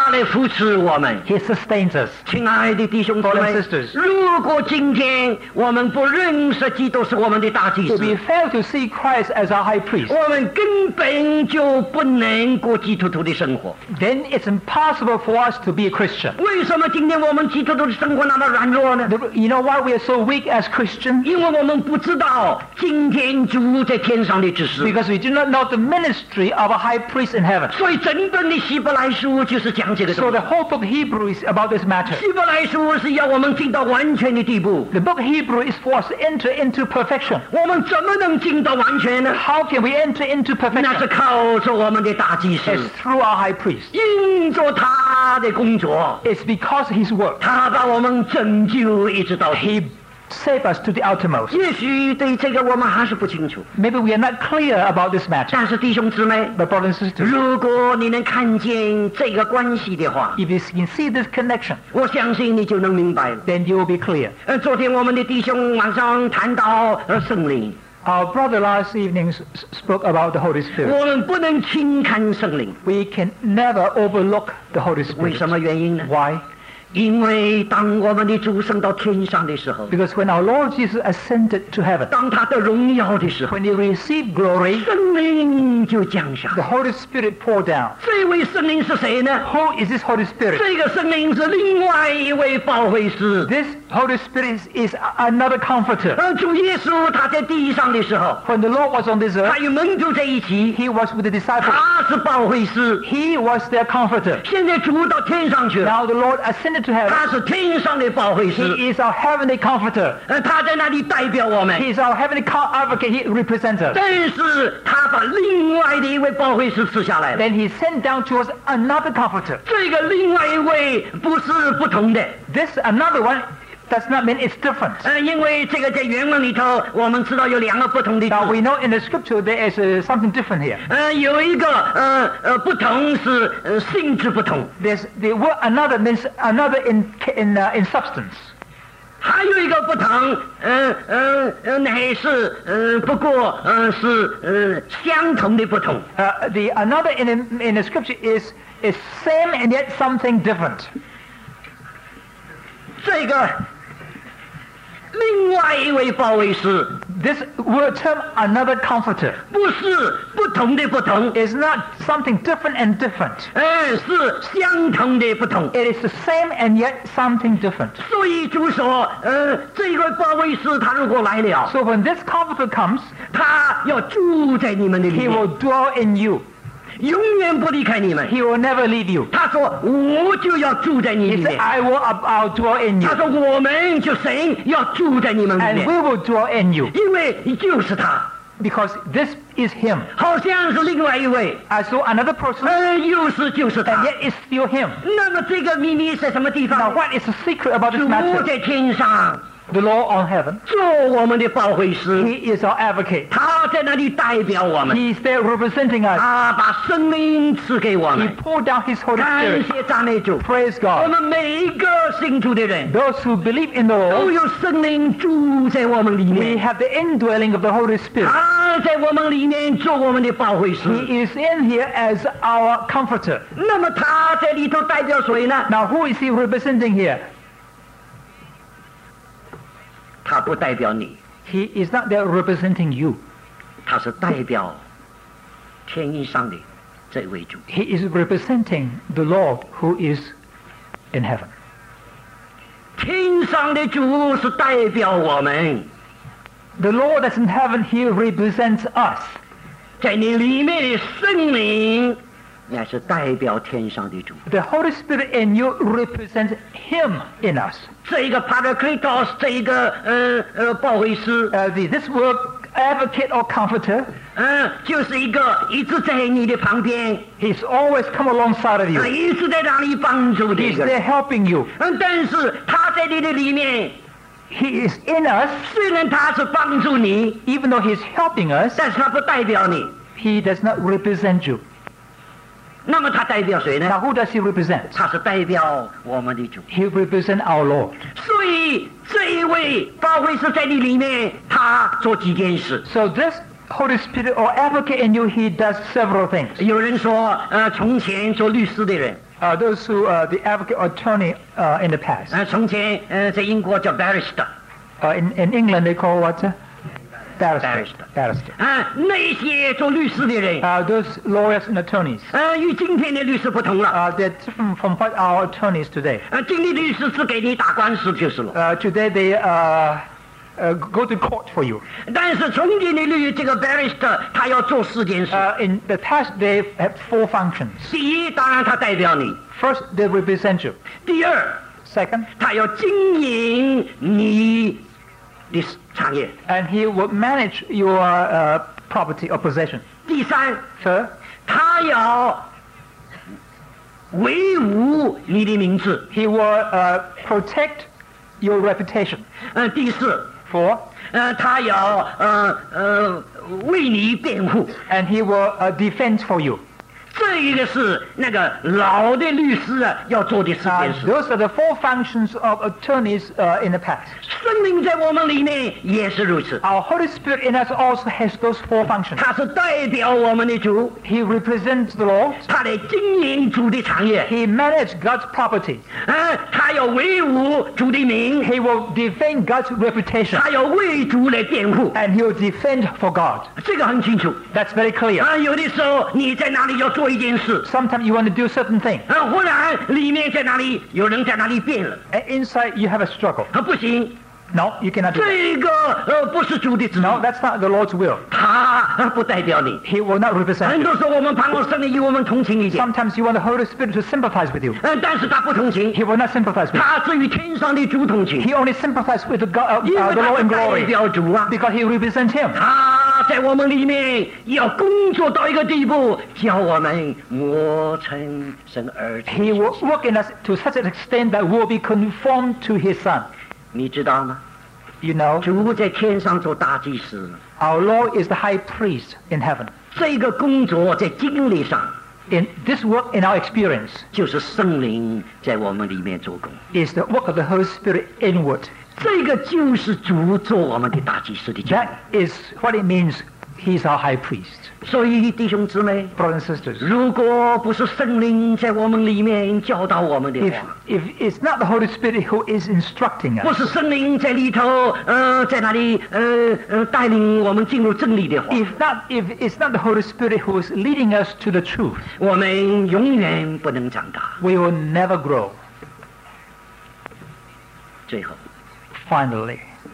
他来扶持我们。 He sustains us. 亲爱的弟兄姊 Brothers 妹 and sisters， 如果今天我们不认识基督是我们的大祭 If 司， we fail to see Christ as our high priest, 我们根本就不能过基督徒的生活。 then it's impossible for us to be a Christian. 为什么今天我们基督徒的生活那么软弱呢？ The- You know why we are so weak as Christians? 因为我们不知道今天主在天上的指示。 Because we do not know the ministry of a high priest in heaven. 所以整本的希伯来书就是讲这个 So 东 the 西。 whole book Hebrew is about this matter. 希伯来书是要我们进到完全的地步。 The book Hebrew is for us to enter into perfection. 我们怎么能进到完全呢？ How can we enter into 那是 perfection? 靠着我们的大祭司， It's through our high priest. 因着他的工作， It's because his work. 他把我们拯救一直到底。 He saved us to the uttermost. 也许对这个我们还是不清楚， Maybe we are not clear about this matter. 但是弟兄姊妹， But brothers and sisters, 如果你能看见这个关系的话， if you can see this connection, 我相信你就能明白了。 then you will be clear. 呃，昨天我们的弟兄晚上谈到呃圣灵， Our brother last evening s- spoke about the Holy Spirit. 我们不能轻看圣灵， We can never overlook the Holy 为 Spirit. 什么原因呢？ Why? 因为当我们的主升到天上的时候， Because when our Lord Jesus ascended to heaven, 当他得荣耀的时候， when he received glory, 圣灵就降下 the。Holy Spirit poured down. 这位圣灵是谁呢？ Who is this Holy Spirit? 这个圣灵是另外一位保惠师。 This Holy Spirit is, is another comforter. 而主耶稣他在地上的时候， When the Lord was on this 他 earth, 与门徒在一起， he was with the disciples. 他是保惠师。 He was their comforter. 现在主到天上去了， Now the Lord ascended to heaven. 他是天上的保惠师。 He is our heavenly comforter. 呃，他在那里代表我们， He is our heavenly co- advocate. He represents us. 但是他把另外的一位保惠师赐下来了。 Then he sent down to us another comforter. 这个另外一位不是不同的， This another one does not mean it's different. 呃，因为这个在原文里头，我们知道有两个不同的 Now 字。 we know in the scripture there is uh, something different here. 呃，有一个呃呃不同是呃性质不同， There's the word another means another in in uh, in substance. 还有一个不同，呃呃呃乃是呃不过呃是呃相同的不同。 Uh, the another in in the scripture is is same and yet something different. 这个另外一位保惠师 This word term another comforter 不是不同的不同， is not something different and different. 呃是相同的不同。 It is the same and yet something different. 所以就说，呃，这位保惠师他如果来了， So when this comforter comes, 他要住在你们的里 he 面， will dwell in you. 永远不离开你们。 He will never leave you. 他说我就要住在你 He 里 said, 面。 I will ab- I'll dwell in you. 他说我们就神要住在你们里 And 面， we will dwell in you. 因为就是他， Because this is him. 好像是另外一位， I saw another person, 呃，又是就是他 and。yet it's still him. 那么这个秘密在什么地 Now 方？ what is the secret about this 主 matter? 在天上 The Lord on heaven. 做我们的保惠师， He is our advocate. 他在那里代表我们， He is there representing us. 他把生命赐给我 He 们。 poured down his Holy 感 Spirit. 谢赞美主， Praise 我 God. 们每一个信徒的人 Those who believe in the 都 Lord, 有圣灵住在我们里 we 面， have the indwelling of the Holy Spirit. 他在我们里面做我们的保惠师。 He is in here as our comforter. 那么他在里头代表谁呢？ Now who is he representing here? 他不代表你， He is not there representing you. 他是代表天上的这位主。 He is representing the Lord who is in heaven. 天上的主是代表我们， The Lord that's in heaven, he represents us. 在你里面的圣灵也是代表天上的主。 The Holy Spirit in you represents him in us. 这一个 Paracletos， 这一个呃呃保惠师， Uh, the, this word advocate or comforter, 嗯、就是一个一直在你的旁边， he's always come alongside of 他 you. 一直在那里帮助的一 He's 个 there 人。 helping you. 嗯，但是他在你的里面， He is in us, 虽然他是帮助你， even though he's helping us, 但是他不代表你。 he does not represent you. 那么他代表谁呢？ Now who does he represent? 他是代表我们的主。 He represents our Lord. 所以这一位保惠师在你里面，他做几件事。 So this Holy Spirit or advocate in you, he does several things. 有人说，呃，从前做律师的人， Uh, those who uh, the advocate or attorney uh, in the past. 呃，从前呃在英国叫 barrister， Uh, in in England they call what? Uh, barrister. Barrister. Barrister. 啊，那些做律师的人， Uh, those lawyers and attorneys. 呃，与今天的律师不同了。 Uh, they're different from what our attorneys today. 呃，今天的律师是给你打官司就是了。 Uh, today they uh, uh, go to court for you. 但是从前的律这个 barrister 他要做四件事。 Uh, in the past they have four functions. 第一，当然他代表你； First, they represent you. 第二， Second, 他要经营你的产业； and he will manage your uh, property or possession. 第三， Third, 他要维护你的名字； he will uh, protect your reputation. 呃，第四， Four, 呃，他要呃呃为你辩护。 and he will uh, defend for you. 这一个是那个老的律师啊要做的四 Uh, 件事。 those are the four functions of attorneys uh, in the past. 圣灵在我们里面也是如此， Our Holy Spirit in us also has those four functions. 他是代表我们的主， He represents the Lord. 他来经营主的产业， He manages God's property. 啊，他要维护主的名， He will defend God's reputation. 他要为主来辩护， And he will defend for God. 这个很清楚。 That's very clear. 啊，有的时候你在哪里要做一件事， Sometimes you want to do certain thing. 啊，忽然里面在哪里有人在哪里变了， And inside you have a struggle. 啊，不行， No, you cannot do that. 这个呃不是主的旨意， No, that's not the Lord's will. 他啊不代表你。 He will not represent 很 you. 多时候我们盼望圣灵与我们同情一点， Sometimes you want the Holy Spirit to sympathize with you. 嗯，但是他不同情， He will not sympathize with you. 他只与天上的主同情， He only sympathizes with the, God, uh, 因 uh, 为 the 他 Lord 是 in 代 glory 表主啊。 because He represents Him. 他在我们里面要工作到一个地步，叫我们磨成神儿子。 He will work in us to such an extent that we'll be conformed to His Son. 你知道吗？ You know, 主在天上做大祭司， our Lord is the high priest in heaven. 这个工作在经历上 In this work, in our experience, 就是圣灵在我们里面做工， is the work of the Holy Spirit inward. 这个就是主做我们的大祭司的经历。 That is what it means. He's our high priest. 所以弟兄姊妹， Brothers and sisters, 如果不是圣灵在我们里面教导我们的 if, 话， if it's not the Holy Spirit who is instructing 不 us, 是圣灵在里头，呃，在那里，呃呃，带领我们进入真理的话， if not, if it's not the Holy Spirit who is leading us to the truth, 我们永远不能长大。 we will never grow. 最后， Finally,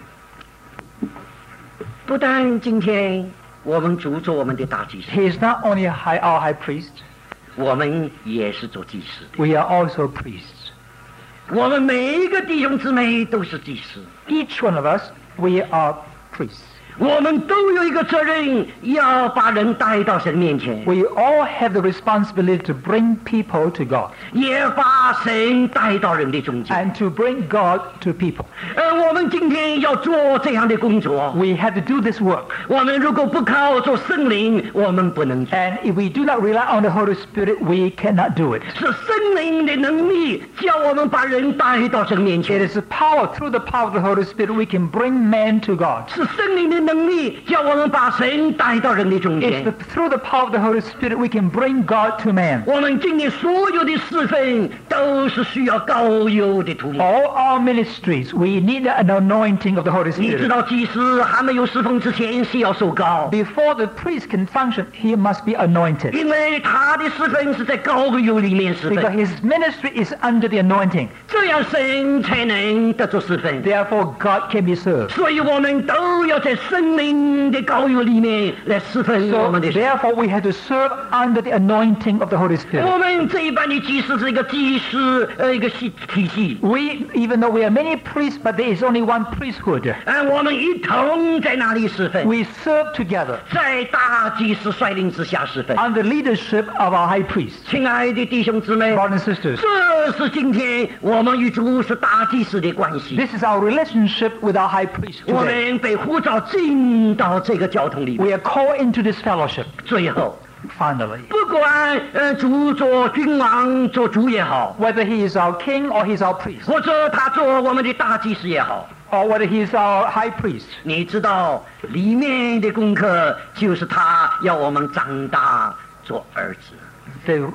不但今天我们主做我们的大祭司， He is not only a high, our high priest, 我们也是做祭司的。 we are also priests. 我们每一个弟兄姊妹都是祭司， Each one of us, we are priests. 我们都有一个责任，要把人带到神面前， We all have the responsibility to bring people to God 也把神带到人的中间。 and to bring God to people. 呃，我们今天要做这样的工作， We have to do this work. 我们如果不靠做圣灵，我们不能做。 And if we do not rely on the Holy Spirit, we cannot do it. 是圣灵的能力，叫我们把人带到神面 It 前。 is the power, through the power of the Holy Spirit, we can bring man to God. 是圣灵的能力，叫我们把神带到人的中 It's 间 the,。through the power of the Holy Spirit, we can bring God to man. 我们今天所有的侍奉都是需要膏油的涂抹。 All our ministries, we need an anointing of the Holy 你知 Spirit. 道，祭司还没有侍奉之前是要受膏， Before the priest can function, he must be anointed. 因为他的侍奉是在膏油里面侍 Because 奉， his ministry is under the anointing. 这样神才能得着侍奉。 Therefore, God can be served. 所以我们都要在圣灵的膏油里面来侍奉我 So 们的神。 therefore, we have to serve under the anointing of the Holy 我 Spirit. 们这一班的祭司是一个祭司呃一个系体系， We, even though we are many priests, but there is only one priesthood. 呃，我们一同在那里侍奉， We serve together 在大祭司率领之下侍奉。 under leadership of our high priest. 亲爱的弟兄姊妹， Brothers and sisters, 这是今天我们与主是大祭司的关系。 this is our relationship with our high priest 我 today. 们被呼召进到这个交通里面。 We are called into this fellowship. 最后， Finally, 不管呃主做君王做主也好， whether he is our king or he is our priest, 或者他做我们的大祭司也好， or whether he is our high priest, 你知道里面的功课就是他要我们长大做儿子。 the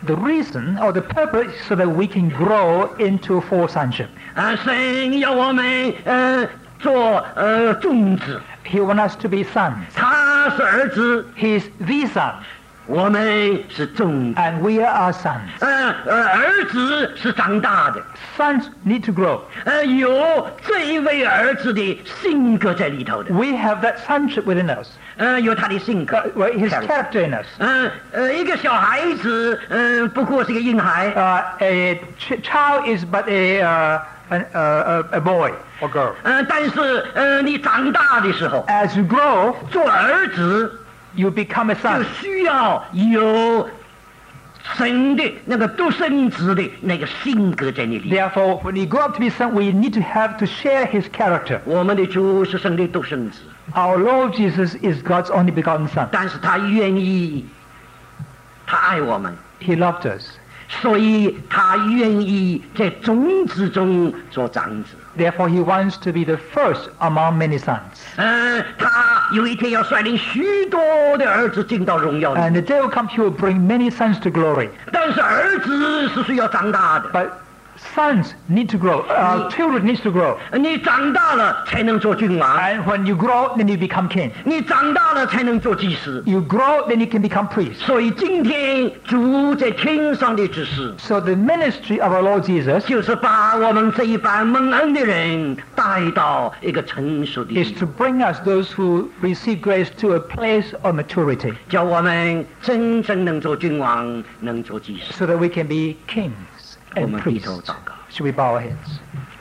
the reason or the purpose so that we can grow into full sonship. 啊，神要我们呃做呃种子， He wants us to be sons. 他是儿子， He's the son, 我们是种子。 and we are sons. 呃呃，儿子是长大的， Sons need to grow. 呃，有这一位儿子的性格在里头的， We have that sonship within us, 呃，有他的性格 uh,。well, his character in us. 嗯呃，一个小孩子，嗯、不过是个婴孩， Uh, a ch- child is but a, uh, an, uh, a, a boy or girl. 嗯、但是呃，你长大的时候， As you grow, 做儿子 you become a 就 son. 需要有神的那个独生子的那个性格在你里。 Therefore, when you grow up to be son, we need to have to share his character. 我们的主是神的独生子， Our Lord Jesus is God's only begotten son. 但是他愿意，他爱我们。 He loved us. 所以他愿意在种子中做长子。 Therefore, he wants to be the first among many sons. 嗯，他有一天要率领许多的儿子进到荣耀里。 And the day will come, he will bring many sons to glory. 但是儿子是需要长大的， But sons need to grow. Uh, children need to grow. 你长大了才能做君王， And when you grow, then you become king. 你长大了才能做祭司。 You grow, then you can become priest. 所以今天主在天上的指示， So the ministry of our Lord Jesus 就是把我们这一班蒙恩的人带到一个成熟的 is 地 to bring us, those w步 receive grace, to a place of maturity 叫我们真正能做君王，能做祭司。 so that we can be kings 我 and 们低 priests. 头祷告。 Should we bow our heads?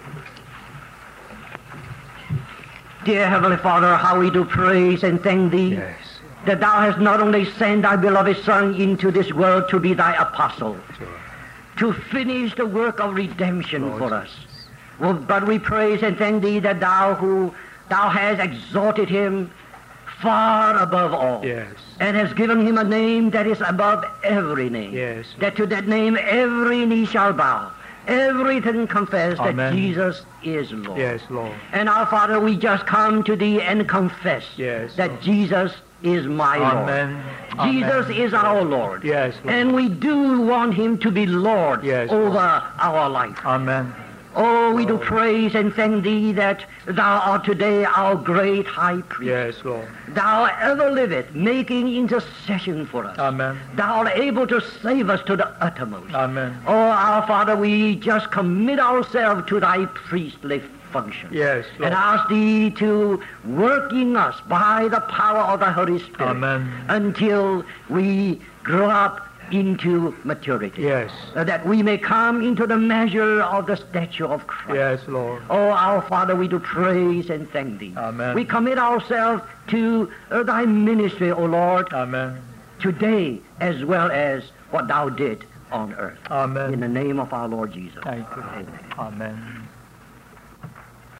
Dear Heavenly Father, how we do praise and thank Thee Yes. that Thou hast not only sent Thy beloved Son into this world to be Thy apostle, to finish the work of redemption Lord for us, well, but we praise and thank Thee that Thou who Thou hast exalted Him far above all, Yes. and has given Him a name that is above every name, Yes. that to that name every knee shall bow, everything confess Amen. that Jesus is Lord. Yes, Lord. And our Father, we just come to Thee and confess Yes, that Lord. Jesus is my Amen. Lord. Jesus Amen. is our Lord. Yes, Lord. And we do want Him to be Lord Yes, over Lord. our life. Amen. Oh, we do Lord. praise and thank Thee that Thou art today our great high priest. Yes, Lord. Thou ever liveth, making intercession for us. Amen. Thou art able to save us to the uttermost. Amen. Oh, our Father, we just commit ourselves to Thy priestly function. Yes, Lord. And ask Thee to work in us by the power of the Holy Spirit. Amen. Until we grow up into maturity. Yes. Uh, that we may come into the measure of the stature of Christ. Yes, Lord. Oh, our Father, we do praise and thank Thee. Amen. We commit ourselves to uh, Thy ministry, O Lord, Amen. today as well as what Thou did on earth. Amen. In the name of our Lord Jesus. Thank you. Amen. Amen.